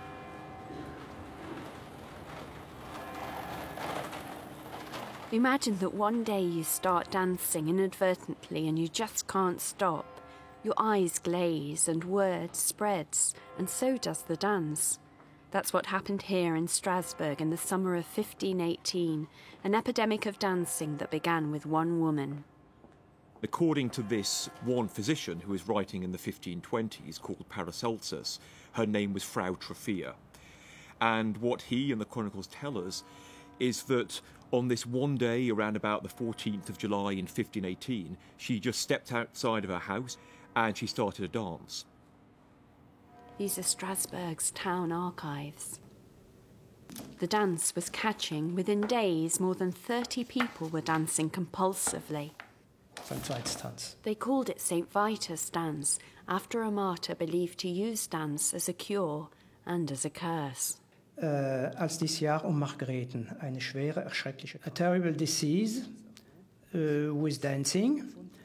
Imagine that one day you start dancing inadvertently and you just can't stop. Your eyes glaze and word spreads, and so does the dance. That's what happened here in Strasbourg in the summer of fifteen eighteen, an epidemic of dancing that began with one woman. According to this one physician who was writing in the fifteen twenties called Paracelsus, her name was Frau Trophea. And what he and the chronicles tell us is that on this one day, around about the fourteenth of July in fifteen eighteen, she just stepped outside of her house and she started a dance. These are Strasbourg's town archives. The dance was catching. Within days, more than thirty people were dancing compulsively. Saint Vitus dance. They called it Saint Vitus dance, after a martyr believed to use dance as a cure and as a curse. Äh, als dieses Jahr um Margareten, eine schwere, erschreckliche, a terrible disease uh, with dancing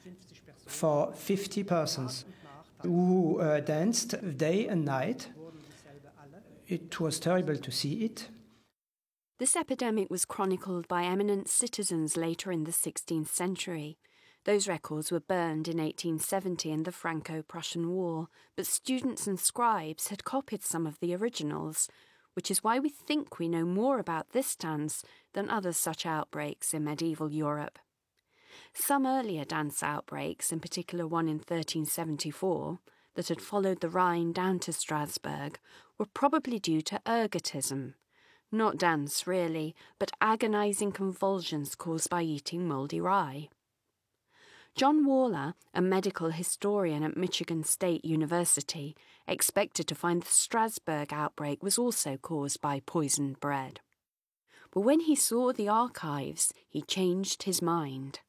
for fifty persons who uh, danced day and night. It was terrible to see it. This epidemic was chronicled by eminent citizens later in the sixteenth century. Those records were burned in eighteen seventy in the Franco-Prussian War, but students and scribes had copied some of the originals, which is why we think we know more about this dance than other such outbreaks in medieval Europe. Some earlier dance outbreaks, in particular one in thirteen seventy-four, that had followed the Rhine down to Strasbourg, were probably due to ergotism. Not dance, really, but agonising convulsions caused by eating mouldy rye. John Waller, a medical historian at Michigan State University, expected to find the Strasbourg outbreak was also caused by poisoned bread. But when he saw the archives, he changed his mind.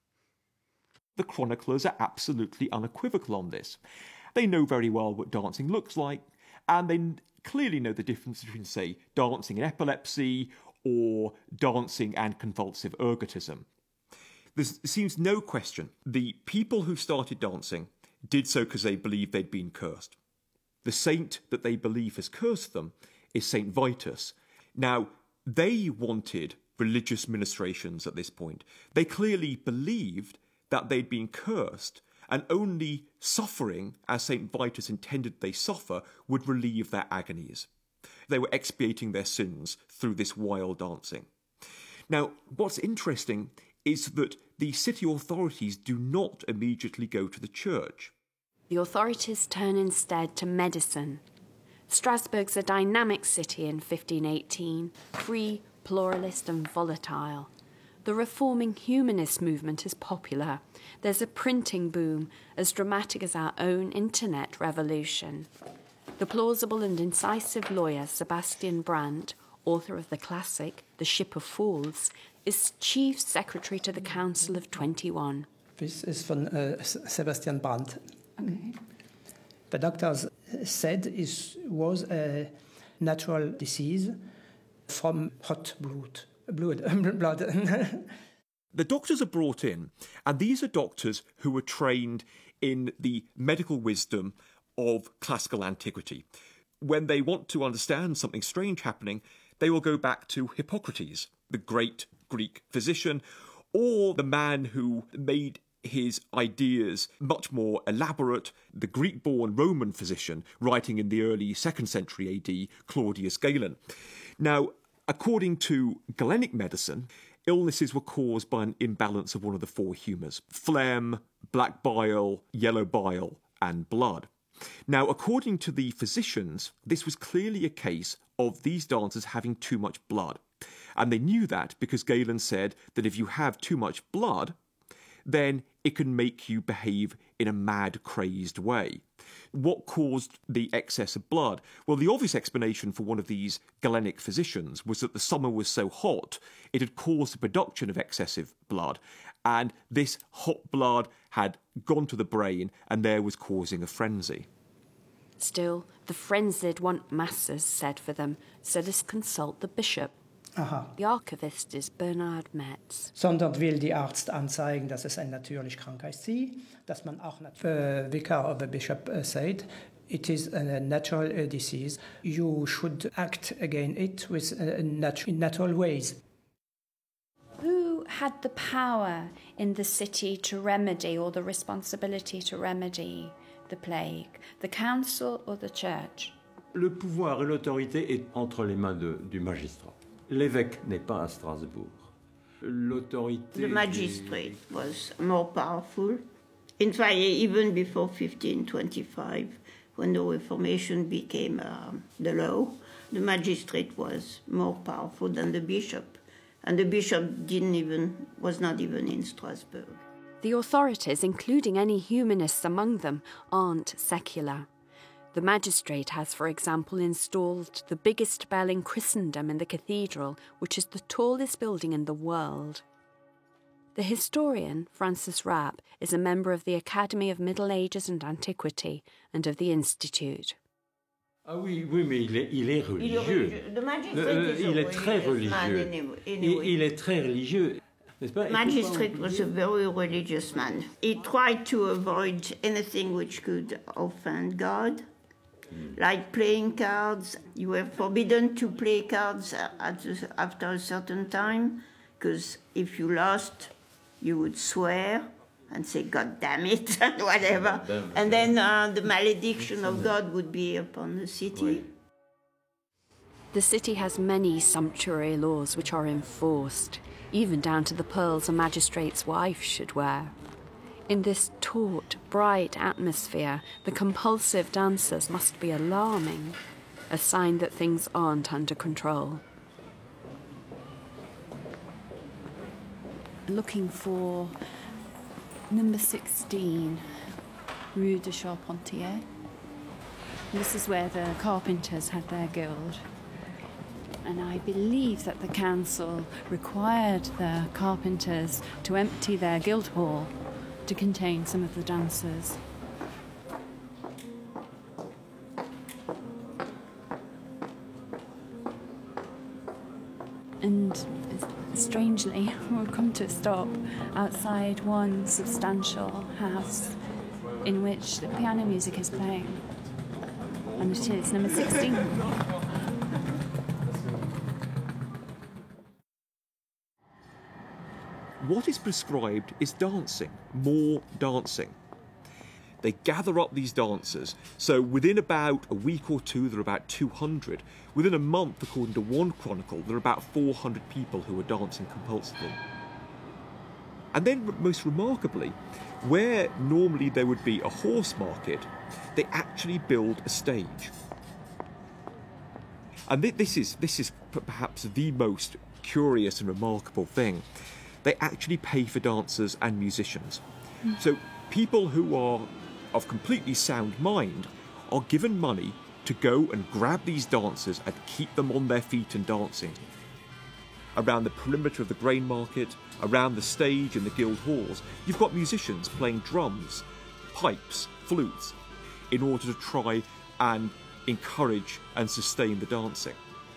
The chroniclers are absolutely unequivocal on this. They know very well what dancing looks like, and they clearly know the difference between, say, dancing and epilepsy or dancing and convulsive ergotism. There seems no question the people who started dancing did so because they believed they'd been cursed. The saint that they believe has cursed them is Saint Vitus. Now, they wanted religious ministrations at this point. They clearly believed that they'd been cursed, and only suffering, as Saint Vitus intended they suffer, would relieve their agonies. They were expiating their sins through this wild dancing. Now, what's interesting is that the city authorities do not immediately go to the church. The authorities turn instead to medicine. Strasbourg's a dynamic city in fifteen eighteen, free, pluralist and volatile. The reforming humanist movement is popular. There's a printing boom as dramatic as our own internet revolution. The plausible and incisive lawyer Sebastian Brandt, author of the classic The Ship of Fools, is chief secretary to the Council of twenty-one. This is from uh, Sebastian Brandt. Okay. The doctors said it was a natural disease from hot blood. blood, blood. The doctors are brought in, and these are doctors who were trained in the medical wisdom of classical antiquity. When they want to understand something strange happening, they will go back to Hippocrates, the great Greek physician, or the man who made his ideas much more elaborate. The Greek-born Roman physician writing in the early second century A D, Claudius Galen. Now, according to Galenic medicine, illnesses were caused by an imbalance of one of the four humours: phlegm, black bile, yellow bile, and blood. Now, according to the physicians, this was clearly a case of these dancers having too much blood. And they knew that because Galen said that if you have too much blood, then it can make you behave in a mad, crazed way. What caused the excess of blood? Well, the obvious explanation for one of these Galenic physicians was that the summer was so hot, it had caused the production of excessive blood, and this hot blood had gone to the brain and there was causing a frenzy. Still, the frenzied want masses said for them, so let us consult the bishop. Aha. The archivist is Bernard Metz. Sondern will die Arzt anzeigen, dass es eine natürliche Krankheit ist, dass man auch nicht. The vicar of the bishop uh, said, it is a natural uh, disease. You should act against it with uh, nat- in natural ways. Who had the power in the city to remedy, or the responsibility to remedy the plague? The council or the church? Le pouvoir et l'autorité est entre les mains de, du magistrat. L'évêque n'est pas à Strasbourg. L'autorité... The magistrate was more powerful. In fact, even before fifteen twenty-five, when the Reformation became uh, the law, the magistrate was more powerful than the bishop. And the bishop didn't even, was not even in Strasbourg. The authorities, including any humanists among them, aren't secular. The magistrate has, for example, installed the biggest bell in Christendom in the cathedral, which is the tallest building in the world. The historian, Francis Rapp, is a member of the Academy of Middle Ages and Antiquity and of the Institute. Ah oui, oui, mais il est, il est religieux. The magistrate euh, is il est très religious man religieux. anyway. Il, il est très religieux. The magistrate was a very religious man. He tried to avoid anything which could offend God. Like playing cards, you were forbidden to play cards at a, after a certain time, because if you lost, you would swear and say, God damn it, and whatever. And then uh, the malediction of God would be upon the city. The city has many sumptuary laws which are enforced, even down to the pearls a magistrate's wife should wear. In this taut, bright atmosphere, the compulsive dancers must be alarming, a sign that things aren't under control. Looking for number sixteen, Rue de Charpentier. This is where the carpenters had their guild. And I believe that the council required the carpenters to empty their guild hall to contain some of the dancers. And strangely, we'll come to a stop outside one substantial house in which the piano music is playing. And it is number sixteen. What is prescribed is dancing, more dancing. They gather up these dancers, so within about a week or two there are about two hundred. Within a month, according to one chronicle, there are about four hundred people who are dancing compulsively. And then, most remarkably, where normally there would be a horse market, they actually build a stage. And this is, this is perhaps the most curious and remarkable thing. They actually pay for dancers and musicians. Mm. So people who are of completely sound mind are given money to go and grab these dancers and keep them on their feet and dancing. Around the perimeter of the grain market, around the stage in the guild halls, you've got musicians playing drums, pipes, flutes, in order to try and encourage and sustain the dancing.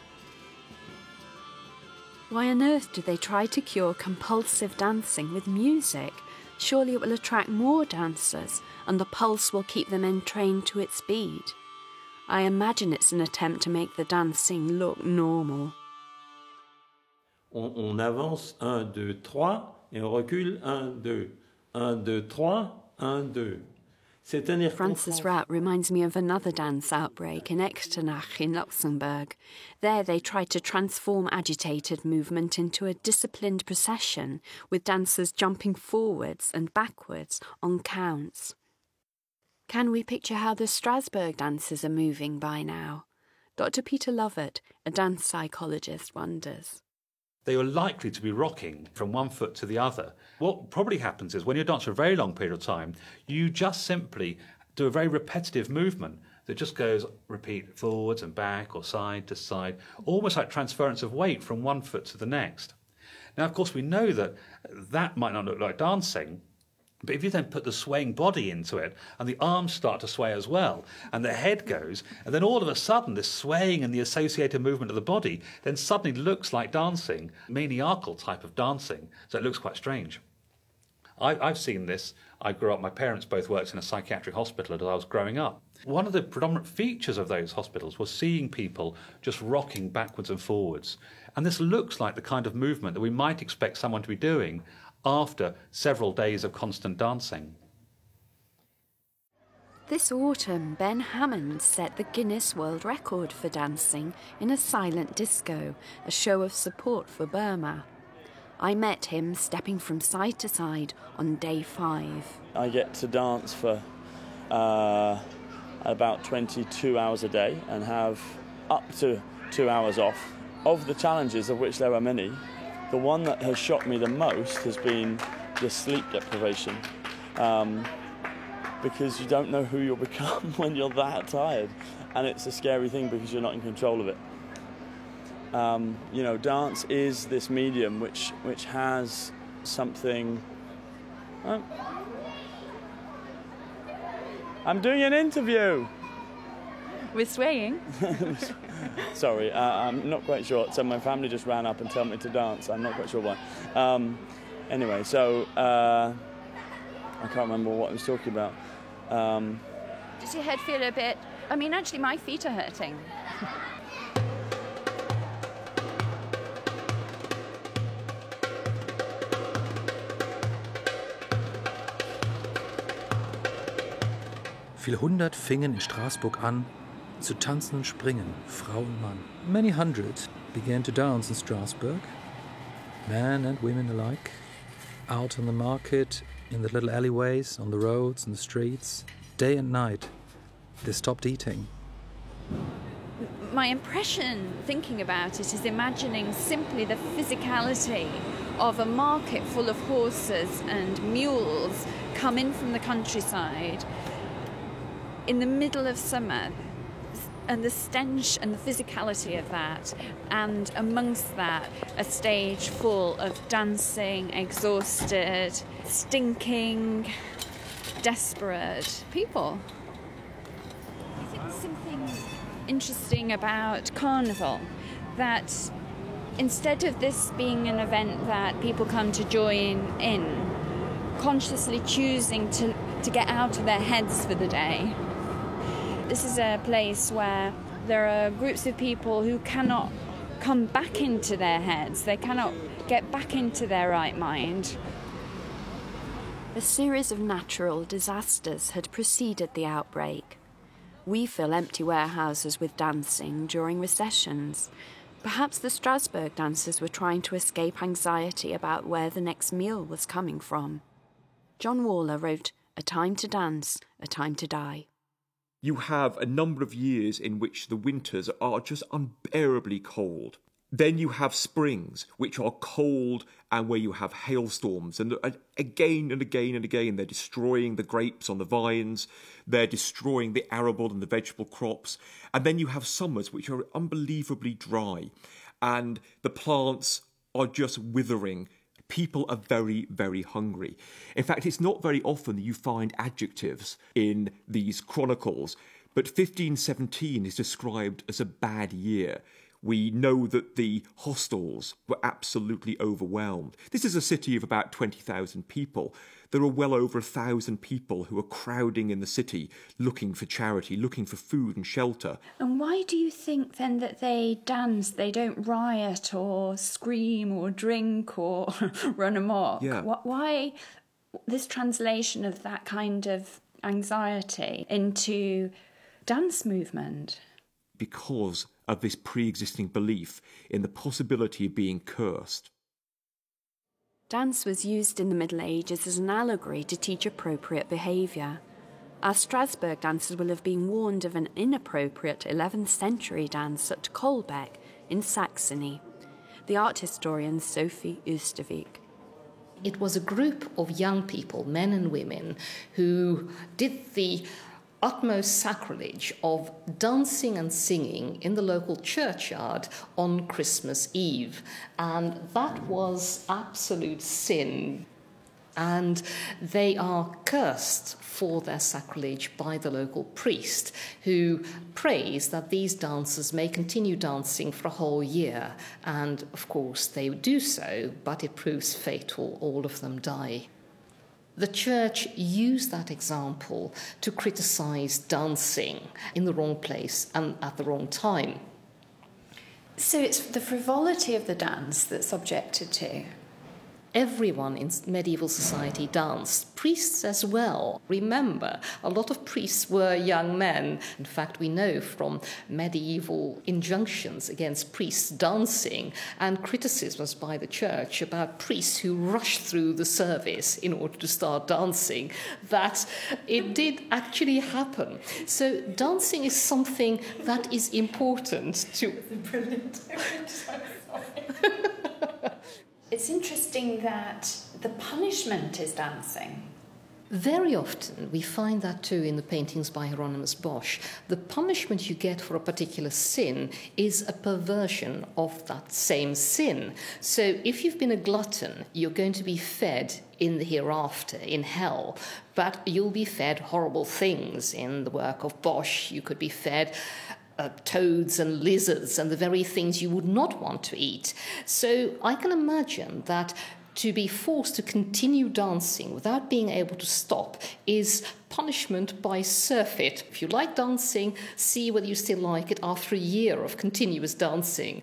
Why on earth do they try to cure compulsive dancing with music? Surely it will attract more dancers, and the pulse will keep them entrained to its beat. I imagine it's an attempt to make the dancing look normal. On, on avance un, deux, trois, et on recule un, deux. Un, deux, trois, un, deux. Francis Rapp reminds me of another dance outbreak in Echternach in Luxembourg. There they tried to transform agitated movement into a disciplined procession, with dancers jumping forwards and backwards on counts. Can we picture how the Strasbourg dancers are moving by now? Doctor Peter Lovett, a dance psychologist, wonders. They are likely to be rocking from one foot to the other. What probably happens is when you dance for a very long period of time, you just simply do a very repetitive movement that just goes, repeat, forwards and back or side to side, almost like transference of weight from one foot to the next. Now, of course, we know that that might not look like dancing, but if you then put the swaying body into it, and the arms start to sway as well, and the head goes, and then all of a sudden this swaying and the associated movement of the body then suddenly looks like dancing, maniacal type of dancing, so it looks quite strange. I, I've seen this. I grew up, my parents both worked in a psychiatric hospital as I was growing up. One of the predominant features of those hospitals was seeing people just rocking backwards and forwards. And this looks like the kind of movement that we might expect someone to be doing after several days of constant dancing. This autumn, Ben Hammond set the Guinness World Record for dancing in a silent disco, a show of support for Burma. I met him stepping from side to side on day five. I get to dance for uh, about twenty-two hours a day and have up to two hours off. Of the challenges, of which there are many, the one that has shocked me the most has been the sleep deprivation, um, because you don't know who you'll become when you're that tired, and it's a scary thing because you're not in control of it. Um, you know, dance is this medium which which has something. Oh. I'm doing an interview. We're swaying. Sorry, uh, I'm not quite sure. So my family just ran up and told me to dance. I'm not quite sure why. Um, anyway, so uh, I can't remember what I was talking about. Um, Does your head feel a bit... I mean, actually, my feet are hurting. Viele hundert fingen in Straßburg an, zu tanzen und springen, Frau und Mann. Many hundred began to dance in Strasbourg, men and women alike, out on the market, in the little alleyways, on the roads, in the streets, day and night. They stopped eating. My impression, thinking about it, is imagining simply the physicality of a market full of horses and mules come in from the countryside in the middle of summer, and the stench and the physicality of that, and amongst that a stage full of dancing, exhausted, stinking, desperate people. I think there's something interesting about Carnival, that instead of this being an event that people come to join in, consciously choosing to, to get out of their heads for the day, this is a place where there are groups of people who cannot come back into their heads. They cannot get back into their right mind. A series of natural disasters had preceded the outbreak. We fill empty warehouses with dancing during recessions. Perhaps the Strasbourg dancers were trying to escape anxiety about where the next meal was coming from. John Waller wrote, "A time to dance, a time to die." You have a number of years in which the winters are just unbearably cold. Then you have springs, which are cold and where you have hailstorms. And again and again and again, they're destroying the grapes on the vines. They're destroying the arable and the vegetable crops. And then you have summers, which are unbelievably dry. And the plants are just withering. People are very, very hungry. In fact, it's not very often that you find adjectives in these chronicles, but fifteen seventeen is described as a bad year. We know that the hostels were absolutely overwhelmed. This is a city of about twenty thousand people. There are well over a thousand people who are crowding in the city looking for charity, looking for food and shelter. And why do you think then that they dance? They don't riot or scream or drink or run amok? Yeah. Why, this translation of that kind of anxiety into dance movement? Because of this pre-existing belief in the possibility of being cursed. Dance was used in the Middle Ages as an allegory to teach appropriate behaviour. Our Strasbourg dancers will have been warned of an inappropriate eleventh century dance at Kolbeck in Saxony. The art historian Sophie Oosterwijk. It was a group of young people, men and women, who did the utmost sacrilege of dancing and singing in the local churchyard on Christmas Eve. And that was absolute sin. And they are cursed for their sacrilege by the local priest, who prays that these dancers may continue dancing for a whole year. And, of course, they do so, but it proves fatal. All of them die. The church used that example to criticize dancing in the wrong place and at the wrong time. So it's the frivolity of the dance that's objected to? Everyone in medieval society danced, priests as well. Remember, a lot of priests were young men. In fact, we know from medieval injunctions against priests dancing and criticisms by the church about priests who rushed through the service in order to start dancing, that it did actually happen. So dancing is something that is important to... Brilliant. It's interesting that the punishment is dancing. Very often we find that too in the paintings by Hieronymus Bosch. The punishment you get for a particular sin is a perversion of that same sin. So if you've been a glutton, you're going to be fed in the hereafter, in hell, but you'll be fed horrible things. In the work of Bosch, you could be fed Uh, toads and lizards and the very things you would not want to eat. So I can imagine that to be forced to continue dancing without being able to stop is punishment by surfeit. If you like dancing, see whether you still like it after a year of continuous dancing.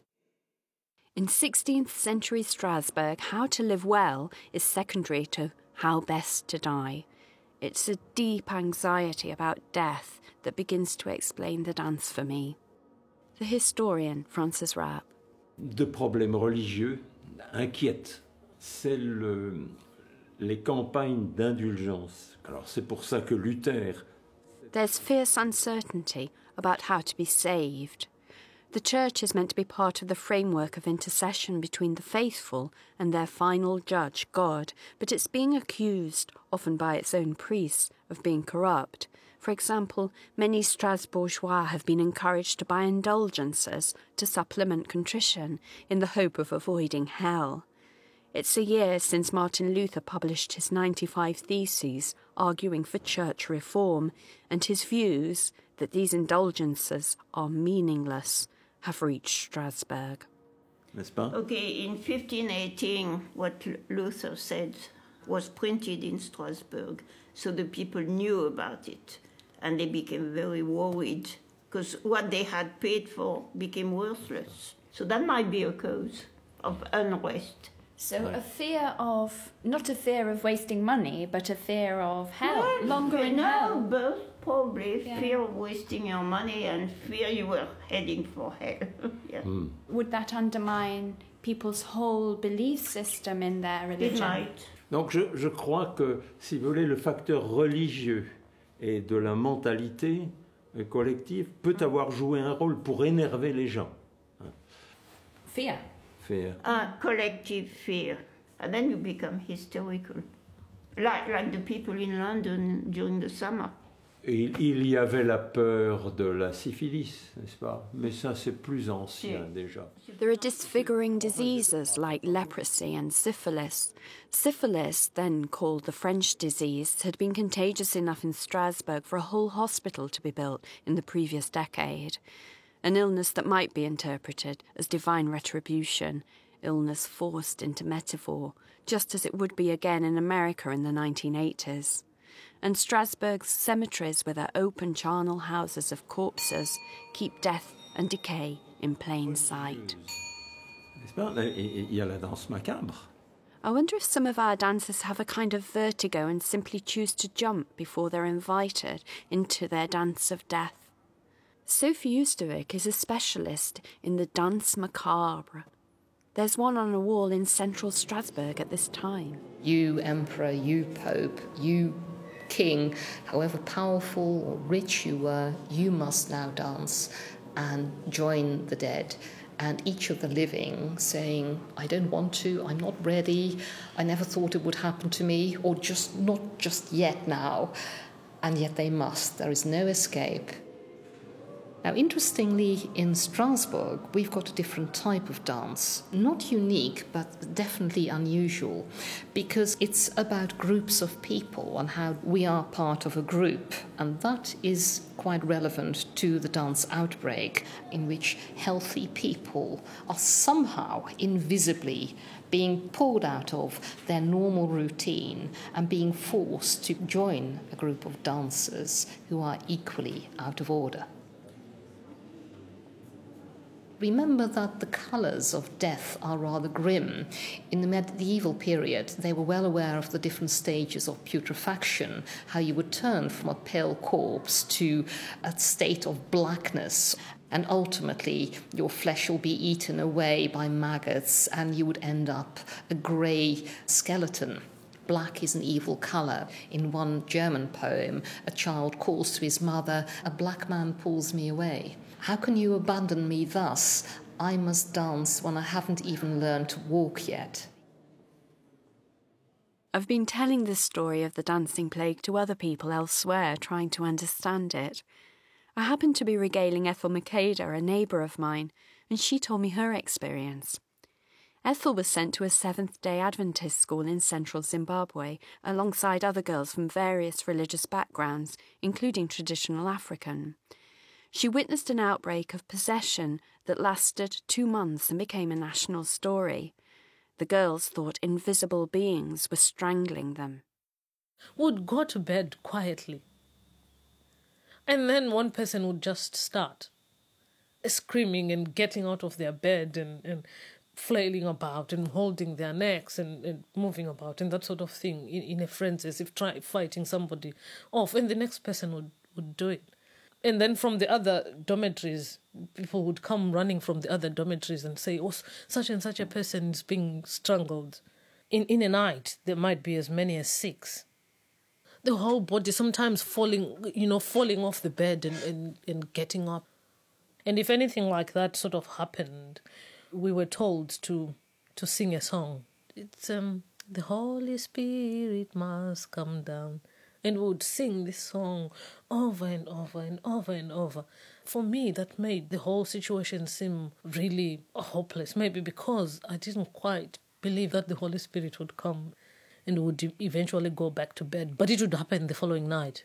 In sixteenth century Strasbourg, how to live well is secondary to how best to die. It's a deep anxiety about death that begins to explain the dance for me. The historian Francis Rapp. Deux problèmes religieux inquiètent. C'est le, les campagnes d'indulgence. Alors c'est pour ça que Luther... There's fierce uncertainty about how to be saved. The church is meant to be part of the framework of intercession between the faithful and their final judge, God, but it's being accused, often by its own priests, of being corrupt. For example, many Strasbourgeois have been encouraged to buy indulgences to supplement contrition in the hope of avoiding hell. It's a year since Martin Luther published his ninety-five Theses arguing for church reform, and his views that these indulgences are meaningless have reached Strasbourg. N'est-ce pas? Okay, in fifteen eighteen, what Luther said was printed in Strasbourg, so the people knew about it, and they became very worried, because what they had paid for became worthless. So that might be a cause of unrest. So a fear of, not a fear of wasting money, but a fear of hell, Well, longer in no, hell. both probably. Yeah. Fear of wasting your money and fear you were heading for hell. Yeah. Mm. Would that undermine people's whole belief system in their religion? It might. Donc je, je crois que, si vous voulez, le facteur religieux et de la mentalité euh, collective peut avoir joué un rôle pour énerver les gens. Fear. Fear. Ah, collective fear. And then you become hysterical. Like, like the people in London during the summer. Et il y avait la peur de la syphilis, n'est-ce pas? Mais ça, c'est plus ancien déjà. There are disfiguring diseases like leprosy and syphilis. Syphilis, then called the French disease, had been contagious enough in Strasbourg for a whole hospital to be built in the previous decade. An illness that might be interpreted as divine retribution, illness forced into metaphor, just as it would be again in America in the nineteen eighties. And Strasbourg's cemeteries with their open charnel houses of corpses keep death and decay in plain sight. N'est-ce pas? Il y a la danse macabre. I wonder if some of our dancers have a kind of vertigo and simply choose to jump before they're invited into their dance of death. Sophie Oosterwijk is a specialist in the danse macabre. There's one on a wall in central Strasbourg at this time. You emperor, you pope, you king, however powerful or rich you were, you must now dance and join the dead. And each of the living saying, I don't want to, I'm not ready, I never thought it would happen to me, or just not just yet now. And yet they must, there is no escape. Now, interestingly, in Strasbourg, we've got a different type of dance. Not unique, but definitely unusual, because it's about groups of people and how we are part of a group. And that is quite relevant to the dance outbreak, in which healthy people are somehow invisibly being pulled out of their normal routine and being forced to join a group of dancers who are equally out of order. Remember that the colours of death are rather grim. In the medieval period, they were well aware of the different stages of putrefaction, how you would turn from a pale corpse to a state of blackness, and ultimately your flesh will be eaten away by maggots, and you would end up a grey skeleton. Black is an evil colour. In one German poem, a child calls to his mother, "A black man pulls me away. How can you abandon me thus? I must dance when I haven't even learned to walk yet." I've been telling this story of the dancing plague to other people elsewhere, trying to understand it. I happened to be regaling Ethel Makeda, a neighbour of mine, and she told me her experience. Ethel was sent to a Seventh-day Adventist school in central Zimbabwe, alongside other girls from various religious backgrounds, including traditional African. She witnessed an outbreak of possession that lasted two months and became a national story. The girls thought invisible beings were strangling them. Would go to bed quietly. And then one person would just start screaming and getting out of their bed and, and flailing about and holding their necks and, and moving about and that sort of thing in, in a frenzy, as if try, fighting somebody off. And the next person would, would do it. And then from the other dormitories, people would come running from the other dormitories and say, oh, such and such a person is being strangled. In, in a night, there might be as many as six. The whole body sometimes falling, you know, falling off the bed and, and, and getting up. And if anything like that sort of happened, we were told to to sing a song. It's um, the Holy Spirit must come down. And we would sing this song over and over and over and over. For me, that made the whole situation seem really hopeless, maybe because I didn't quite believe that the Holy Spirit would come and would eventually go back to bed. But it would happen the following night.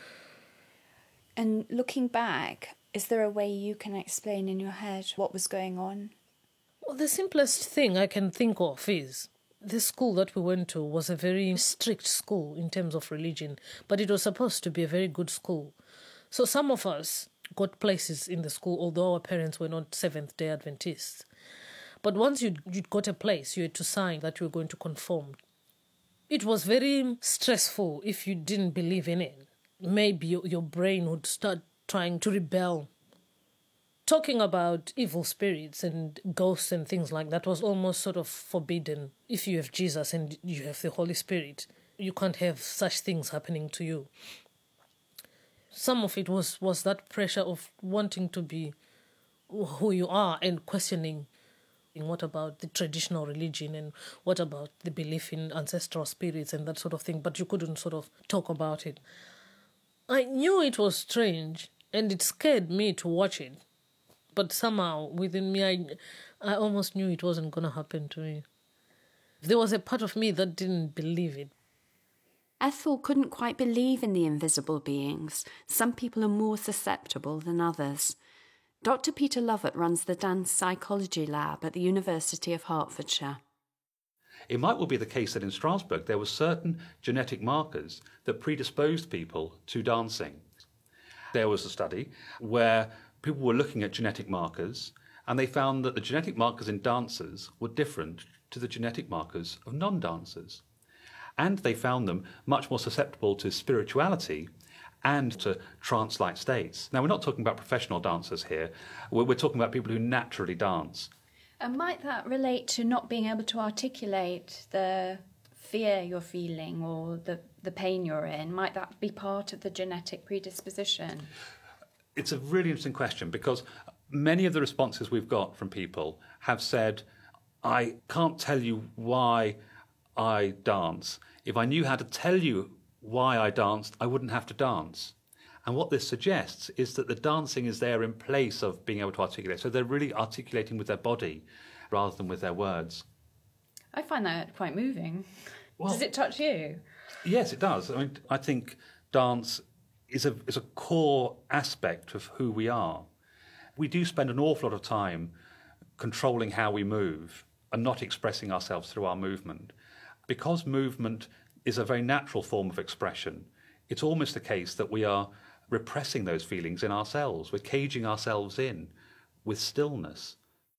And looking back, is there a way you can explain in your head what was going on? Well, the simplest thing I can think of is the school that we went to was a very strict school in terms of religion, but it was supposed to be a very good school. So some of us got places in the school, although our parents were not Seventh-day Adventists. But once you'd, you'd got a place, you had to sign that you were going to conform. It was very stressful if you didn't believe in it. Maybe your, your brain would start trying to rebel. Talking about evil spirits and ghosts and things like that was almost sort of forbidden. If you have Jesus and you have the Holy Spirit, you can't have such things happening to you. Some of it was, was that pressure of wanting to be who you are and questioning what about the traditional religion and what about the belief in ancestral spirits and that sort of thing, but you couldn't sort of talk about it. I knew it was strange and it scared me to watch it. But somehow, within me, I, I almost knew it wasn't going to happen to me. There was a part of me that didn't believe it. Ethel couldn't quite believe in the invisible beings. Some people are more susceptible than others. Doctor Peter Lovett runs the dance psychology lab at the University of Hertfordshire. It might well be the case that in Strasbourg there were certain genetic markers that predisposed people to dancing. There was a study where people were looking at genetic markers And they found that the genetic markers in dancers were different to the genetic markers of non-dancers. And they found them much more susceptible to spirituality and to trance-like states. Now, we're not talking about professional dancers here. We're, we're talking about people who naturally dance. And might that relate to not being able to articulate the fear you're feeling or the, the pain you're in? Might that be part of the genetic predisposition? It's a really interesting question, because many of the responses we've got from people have said, I can't tell you why I dance. If I knew how to tell you why I danced, I wouldn't have to dance. And what this suggests is that the dancing is there in place of being able to articulate. So they're really articulating with their body rather than with their words. I find that quite moving. Well, does it touch you? Yes, it does. I mean, I think dance is a, is a core aspect of who we are. We do spend an awful lot of time controlling how we move and not expressing ourselves through our movement. Because movement is a very natural form of expression, it's almost the case that we are repressing those feelings in ourselves. We're caging ourselves in with stillness.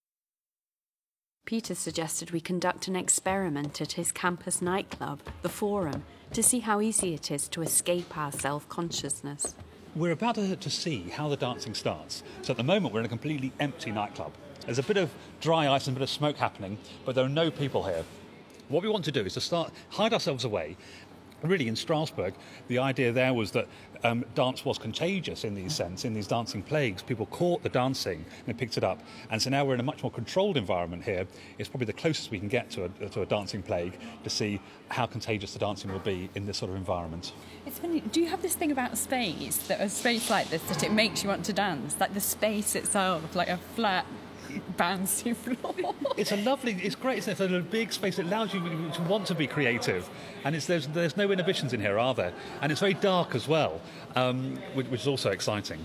Peter suggested we conduct an experiment at his campus nightclub, the Forum, to see how easy it is to escape our self-consciousness. We're about to, to see how the dancing starts. So at the moment we're in a completely empty nightclub. There's a bit of dry ice and a bit of smoke happening, but there are no people here. What we want to do is to start, hide ourselves away. Really, in Strasbourg, the idea there was that um, dance was contagious in these sense, in these dancing plagues. People caught the dancing and they picked it up. And so now we're in a much more controlled environment here. It's probably the closest we can get to a, to a dancing plague to see how contagious the dancing will be in this sort of environment. It's funny, do you have this thing about space, that a space like this, that it makes you want to dance? Like the space itself, like a flat, bouncy floor. It's a lovely, it's great, isn't it? It's a big space that allows you to want to be creative. And it's, there's, there's no inhibitions in here, are there? And it's very dark as well, um, which, which is also exciting.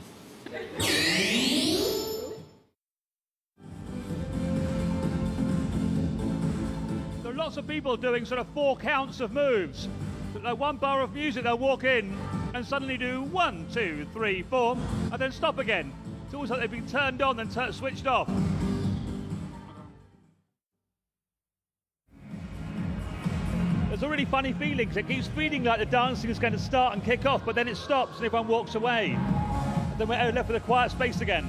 There are lots of people doing sort of four counts of moves. Like one bar of music, they'll walk in and suddenly do one, two, three, four, and then stop again. It's almost like they've been turned on and t- switched off. There's a really funny feeling, because it keeps feeling like the dancing is going to start and kick off, but then it stops and everyone walks away. And then we're left with a quiet space again.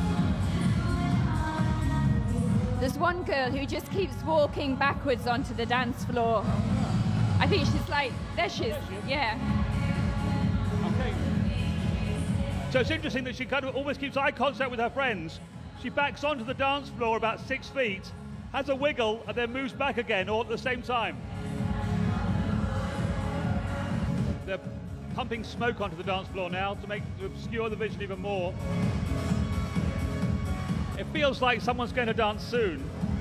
There's one girl who just keeps walking backwards onto the dance floor. I think she's like, there she is, yeah. Okay. So it's interesting that she kind of almost keeps eye contact with her friends. She backs onto the dance floor about six feet, has a wiggle, and then moves back again, all at the same time. They're pumping smoke onto the dance floor now to make to obscure the vision even more. It feels like someone's going to dance soon.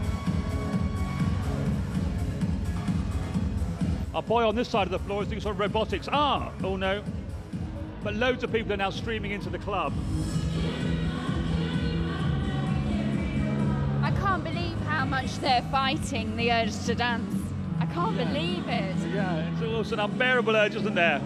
Our boy on this side of the floor is doing sort of robotics. Ah, oh no. But loads of people are now streaming into the club. I can't believe how much they're fighting the urge to dance. I can't yeah. believe it. Yeah, it's almost an unbearable urge, isn't there?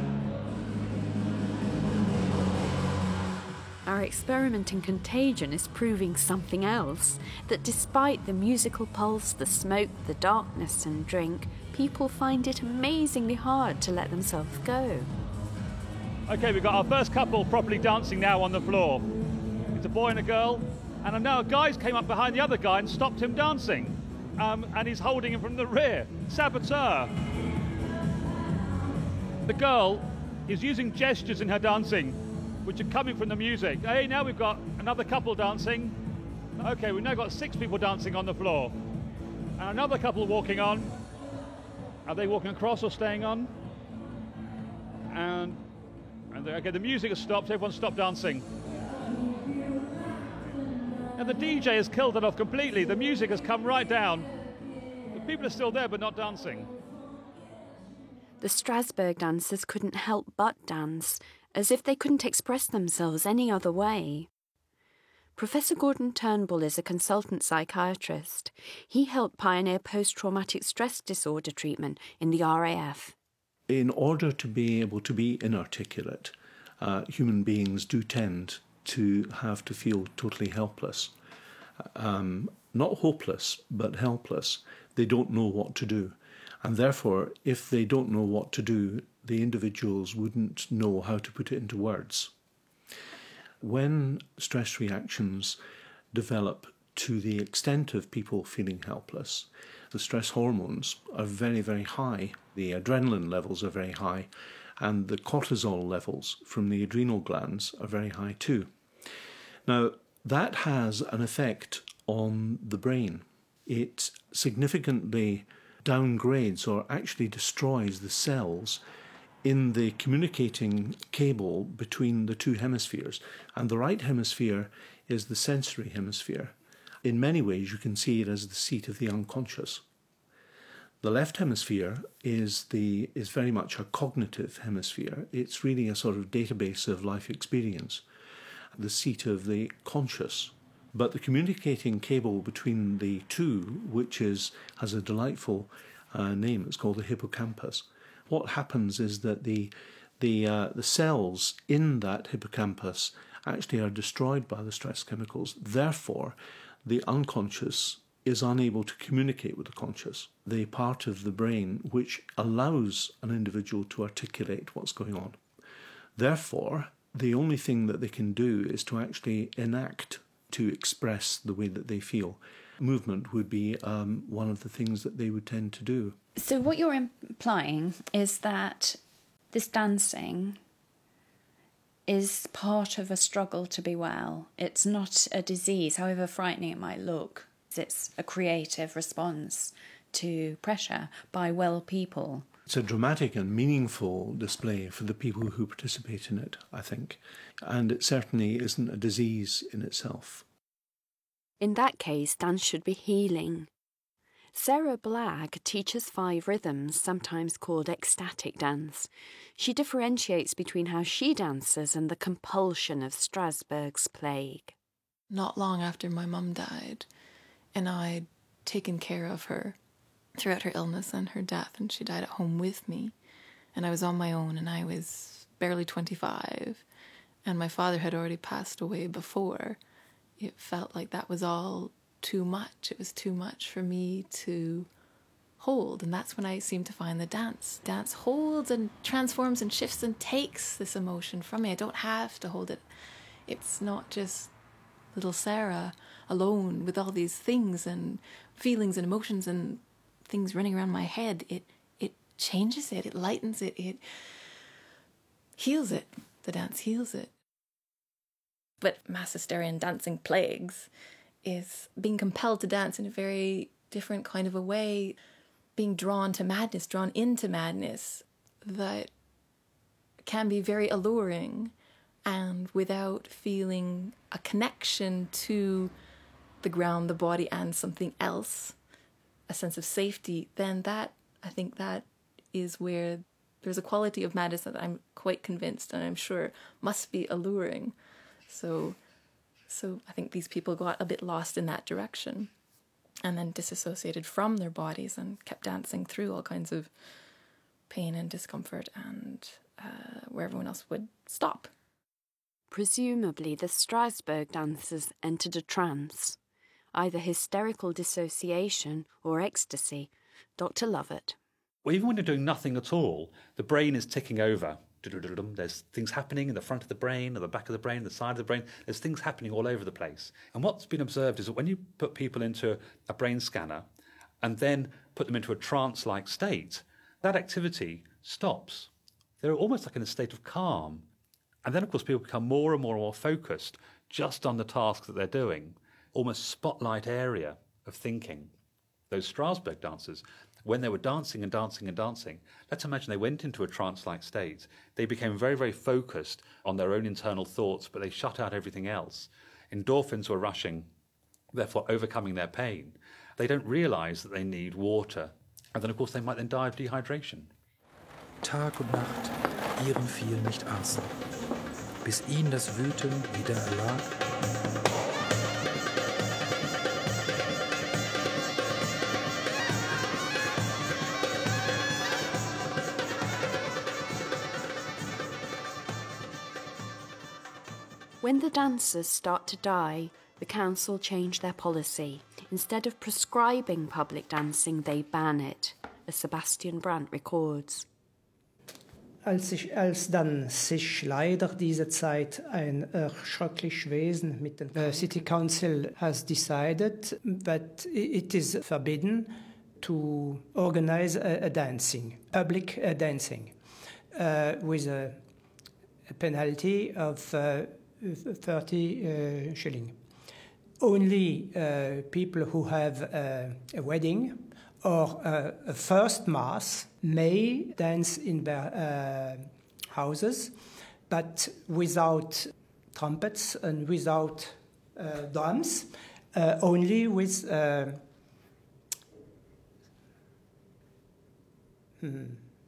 Our experiment in contagion is proving something else, that despite the musical pulse, the smoke, the darkness and drink, people find it amazingly hard to let themselves go. Okay, we've got our first couple properly dancing now on the floor. It's a boy and a girl, and I know a guy's came up behind the other guy and stopped him dancing, um, and he's holding him from the rear. Saboteur. The girl is using gestures in her dancing, which are coming from the music. Hey, now we've got another couple dancing. Okay, we've now got six people dancing on the floor. And another couple walking on. Are they walking across or staying on? And, and okay, the music has stopped, everyone's stopped dancing. And the D J has killed it off completely. The music has come right down. The people are still there, but not dancing. The Strasbourg dancers couldn't help but dance, as if they couldn't express themselves any other way. Professor Gordon Turnbull is a consultant psychiatrist. He helped pioneer post-traumatic stress disorder treatment in the R A F. In order to be able to be inarticulate, uh, human beings do tend to have to feel totally helpless. um, not hopeless, but helpless. They don't know what to do. And therefore, if they don't know what to do, the individuals wouldn't know how to put it into words. When stress reactions develop to the extent of people feeling helpless, the stress hormones are very, very high. The adrenaline levels are very high, and the cortisol levels from the adrenal glands are very high too. Now, that has an effect on the brain. It significantly downgrades or actually destroys the cells in the communicating cable between the two hemispheres. And the right hemisphere is the sensory hemisphere. In many ways, you can see it as the seat of the unconscious. The left hemisphere is the is very much a cognitive hemisphere. It's really a sort of database of life experience, the seat of the conscious. But the communicating cable between the two, which is has a delightful uh, name, it's called the hippocampus. What happens is that the the uh, the cells in that hippocampus actually are destroyed by the stress chemicals. Therefore, the unconscious is unable to communicate with the conscious, the part of the brain which allows an individual to articulate what's going on. Therefore, the only thing that they can do is to actually enact, to express the way that they feel. Movement would be um, one of the things that they would tend to do. So what you're implying is that this dancing is part of a struggle to be well. It's not a disease, however frightening it might look. It's a creative response to pressure by well people. It's a dramatic and meaningful display for the people who participate in it, I think. And it certainly isn't a disease in itself. In that case, dance should be healing. Sarah Blagg teaches five rhythms, sometimes called ecstatic dance. She differentiates between how she dances and the compulsion of Strasberg's plague. Not long after my mum died, and I'd taken care of her throughout her illness and her death, and she died at home with me, and I was on my own, and I was barely twenty-five, and my father had already passed away before. It felt like that was all too much. It was too much for me to hold, and that's when I seemed to find the dance. Dance holds and transforms and shifts and takes this emotion from me. I don't have to hold it. It's not just little Sarah alone with all these things and feelings and emotions and things running around my head. It it changes it, it lightens it, it heals it. The dance heals it. But mass hysteria and dancing plagues is being compelled to dance in a very different kind of a way, being drawn to madness, drawn into madness that can be very alluring, and without feeling a connection to the ground, the body, and something else, a sense of safety, then that, I think that is where there's a quality of madness that I'm quite convinced, and I'm sure must be alluring. So, so I think these people got a bit lost in that direction and then disassociated from their bodies and kept dancing through all kinds of pain and discomfort, and uh, where everyone else would stop. Presumably, the Strasberg dancers entered a trance, either hysterical dissociation or ecstasy. Doctor Lovett. Well, even when you're doing nothing at all, the brain is ticking over. There's things happening in the front of the brain, or the back of the brain, the side of the brain. There's things happening all over the place. And what's been observed is that when you put people into a brain scanner and then put them into a trance-like state, that activity stops. They're almost like in a state of calm. And then, of course, people become more and more and more focused just on the task that they're doing, almost spotlight area of thinking. Those Strasberg dancers, when they were dancing and dancing and dancing, let's imagine they went into a trance-like state. They became very, very focused on their own internal thoughts, but they shut out everything else. Endorphins were rushing, therefore overcoming their pain. They don't realise that they need water. And then, of course, they might then die of dehydration. Tag und Nacht ihren viel nicht aßen, bis ihn das Wüten wieder erlag. When the dancers start to die, The council changed their policy. Instead of prescribing public dancing, they ban it, as Sebastian Brandt records. Als, ich, als dann sich leider diese Zeit ein erschrecklich Wesen mit dem uh, City Council has decided that it is forbidden to organize a, a dancing, public uh, dancing, uh, with a, a penalty of uh, thirty uh, shilling. Only uh, people who have uh, a wedding or uh, a first mass may dance in their uh, houses, but without trumpets and without uh, drums, uh, only with uh, hmm,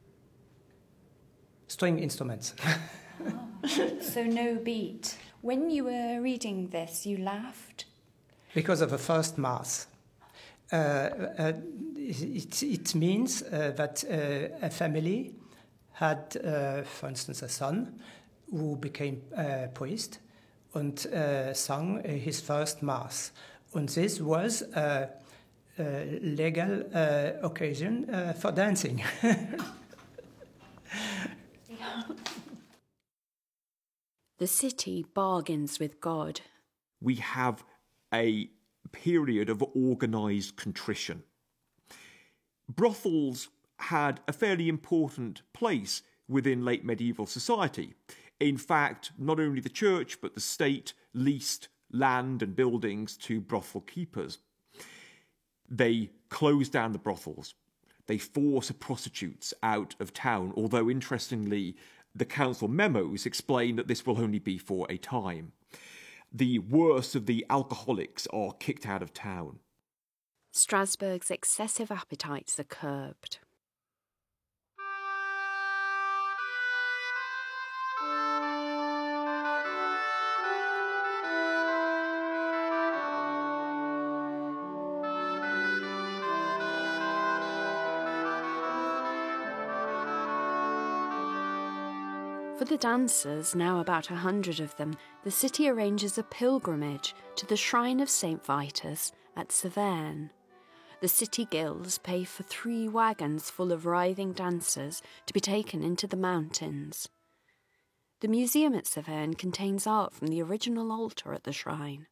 string instruments. So no beat. When you were reading this, you laughed? Because of the first mass. Uh, uh, it, it means uh, that uh, a family had, uh, for instance, a son who became a priest and uh, sang his first mass. And this was a, a legal uh, occasion uh, for dancing. The city bargains with God. We have a period of organised contrition. Brothels had a fairly important place within late medieval society. In fact, not only the church but the state leased land and buildings to brothel keepers. They close down the brothels. They force prostitutes out of town, although interestingly the council memos explain that this will only be for a time. The worst of the alcoholics are kicked out of town. Strasbourg's excessive appetites are curbed. For the dancers, now about a hundred of them, the city arranges a pilgrimage to the shrine of Saint Vitus at Saverne. The city guilds pay for three wagons full of writhing dancers to be taken into the mountains. The museum at Saverne contains art from the original altar at the shrine.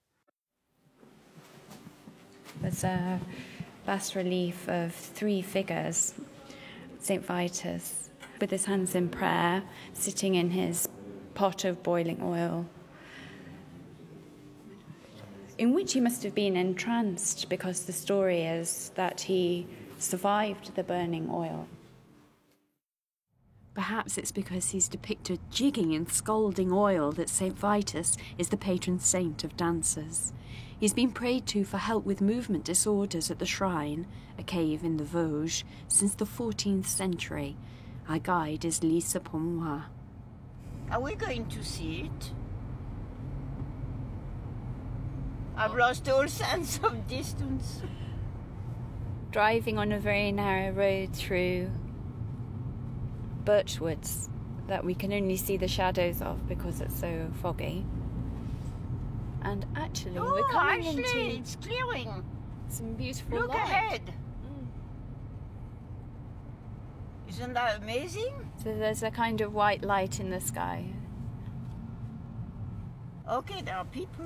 There's a bas-relief of three figures. Saint Vitus, with his hands in prayer, sitting in his pot of boiling oil, in which he must have been entranced, because the story is that he survived the burning oil. Perhaps it's because he's depicted jigging in scalding oil that Saint Vitus is the patron saint of dancers. He's been prayed to for help with movement disorders at the shrine, a cave in the Vosges, since the fourteenth century. Our guide is Lisa Pomois. Are we going to see it? I've lost all sense of distance. Driving on a very narrow road through birch woods that we can only see the shadows of because it's so foggy. And actually, oh, we're coming actually, into it's clearing. Some beautiful Look light. ahead. Isn't that amazing? So there's a kind of white light in the sky. Okay, there are people.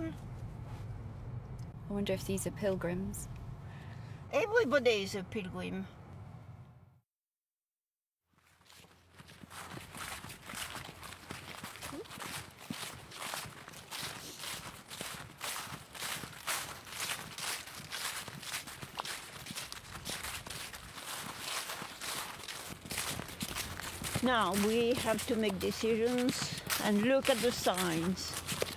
I wonder if these are pilgrims. Everybody is a pilgrim. Now we have to make decisions and look at the signs.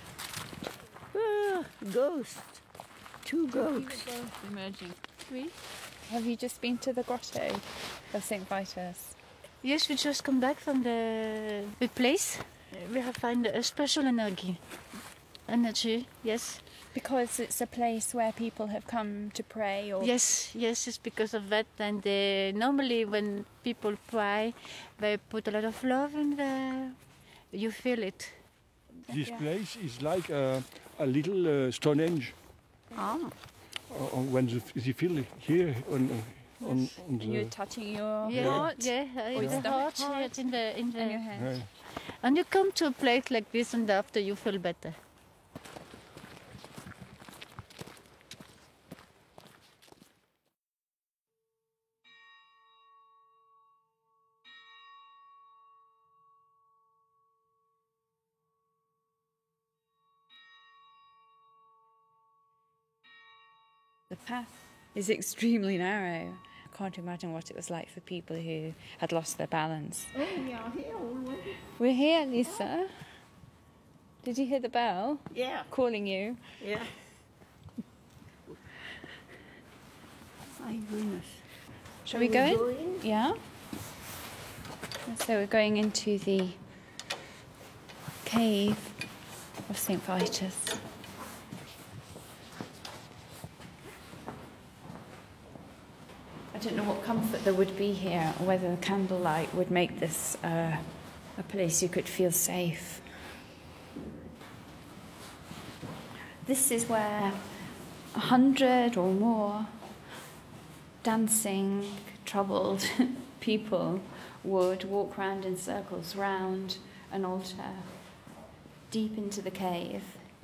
Ah, ghost. Two ghosts. Emerging. Oui. Have you just been to the grotto of Saint Vitus? Yes, we just come back from the, the place. We have found a special energy. Energy, yes. Because it's a place where people have come to pray, or yes, yes, it's because of that. And uh, normally, when people pray, they put a lot of love in there. You feel it. This yeah. place is like a, a little uh, Stonehenge. Ah. Uh, when the, the feel here on uh, on, on the You're touching your Yeah, heart? yeah, uh, Or in your the heart, stomach? here, in the in the And your head. Yeah. And you come to a place like this, and after you feel better. The path is extremely narrow. I can't imagine what it was like for people who had lost their balance. Oh, we are here already. We're here, Lisa. Did you hear the bell? Yeah. Calling you? Yeah. My goodness. Shall we Shall go we in? go in? Yeah. So we're going into the cave of Saint Vitus. I don't know what comfort there would be here, or whether the candlelight would make this uh, a place you could feel safe. This is where a hundred or more dancing, troubled people would walk round in circles round an altar deep into the cave.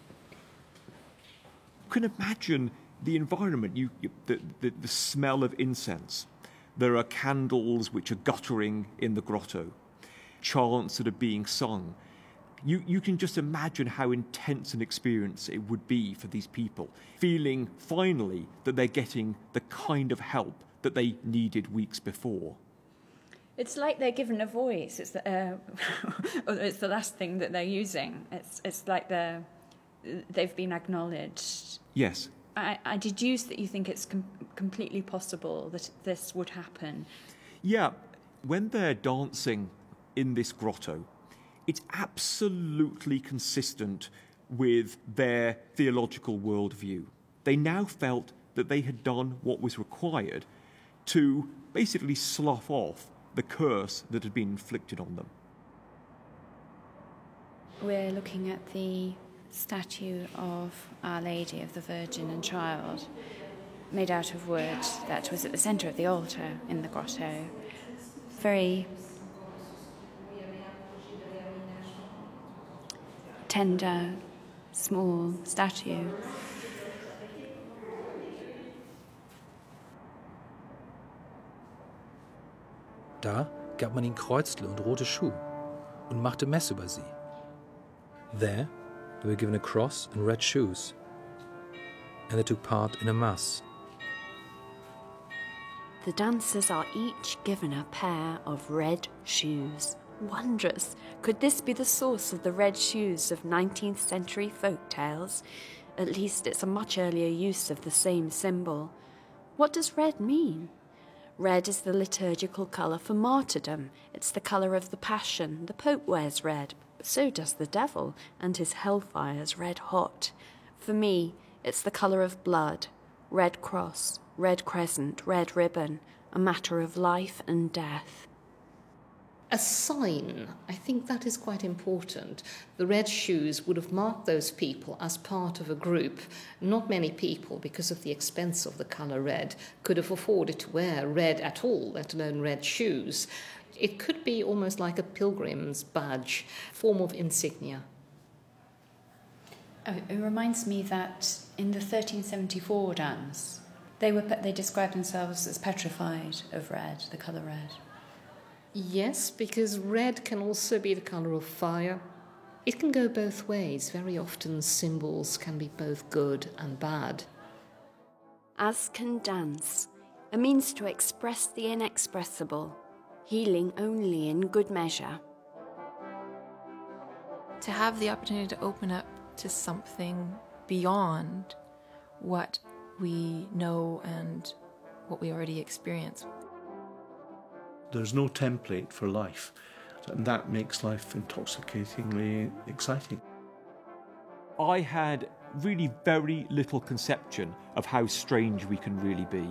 You can imagine the environment, you, you the, the, the smell of incense. There are candles which are guttering in the grotto, chants that are being sung. You, you can just imagine how intense an experience it would be for these people, feeling finally that they're getting the kind of help that they needed weeks before. It's like they're given a voice. It's the, uh, it's the last thing that they're using. It's it's like they're they've been acknowledged. Yes. I, I deduce that you think it's com- completely possible that this would happen. Yeah, when they're dancing in this grotto, it's absolutely consistent with their theological worldview. They now felt that they had done what was required to basically slough off the curse that had been inflicted on them. We're looking at the statue of Our Lady of the Virgin and Child, made out of wood, that was at the centre of the altar in the grotto. Very tender, small statue. Da gab man ihnen Kreuzle und rote Schuhe und machte Messe über sie. There, they were given a cross and red shoes, and they took part in a mass. The dancers are each given a pair of red shoes. Wondrous! Could this be the source of the red shoes of nineteenth century folk tales? At least it's a much earlier use of the same symbol. What does red mean? Red is the liturgical colour for martyrdom. It's the colour of the Passion. The Pope wears red, but so does the devil, and his hellfire's red hot. For me, it's the colour of blood. Red cross, red crescent, red ribbon, a matter of life and death. A sign, I think that is quite important. The red shoes would have marked those people as part of a group. Not many people, because of the expense of the colour red, could have afforded to wear red at all, let alone red shoes. It could be almost like a pilgrim's badge, form of insignia. Oh, it reminds me that in the thirteen seventy-four dance, they were they described themselves as petrified of red, the colour red. Yes, because red can also be the colour of fire. It can go both ways. Very often symbols can be both good and bad. As can dance, a means to express the inexpressible, healing only in good measure. To have the opportunity to open up to something beyond what we know and what we already experience. There's no template for life, and that makes life intoxicatingly exciting. I had really very little conception of how strange we can really be.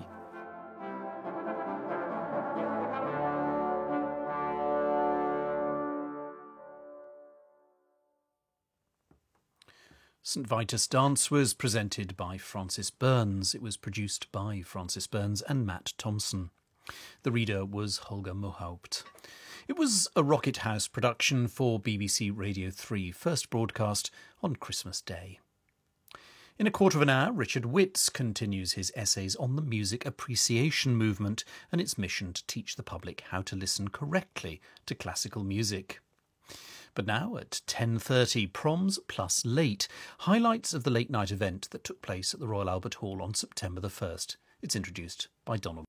St Vitus Dance was presented by Francis Burns. It was produced by Francis Burns and Matt Thompson. The reader was Holger Mohaupt. It was a Rocket House production for B B C Radio three, first broadcast on Christmas Day. In a quarter of an hour, Richard Witts continues his essays on the music appreciation movement and its mission to teach the public how to listen correctly to classical music. But now at ten thirty, Proms Plus Late, highlights of the late-night event that took place at the Royal Albert Hall on September the first. It's introduced by Donald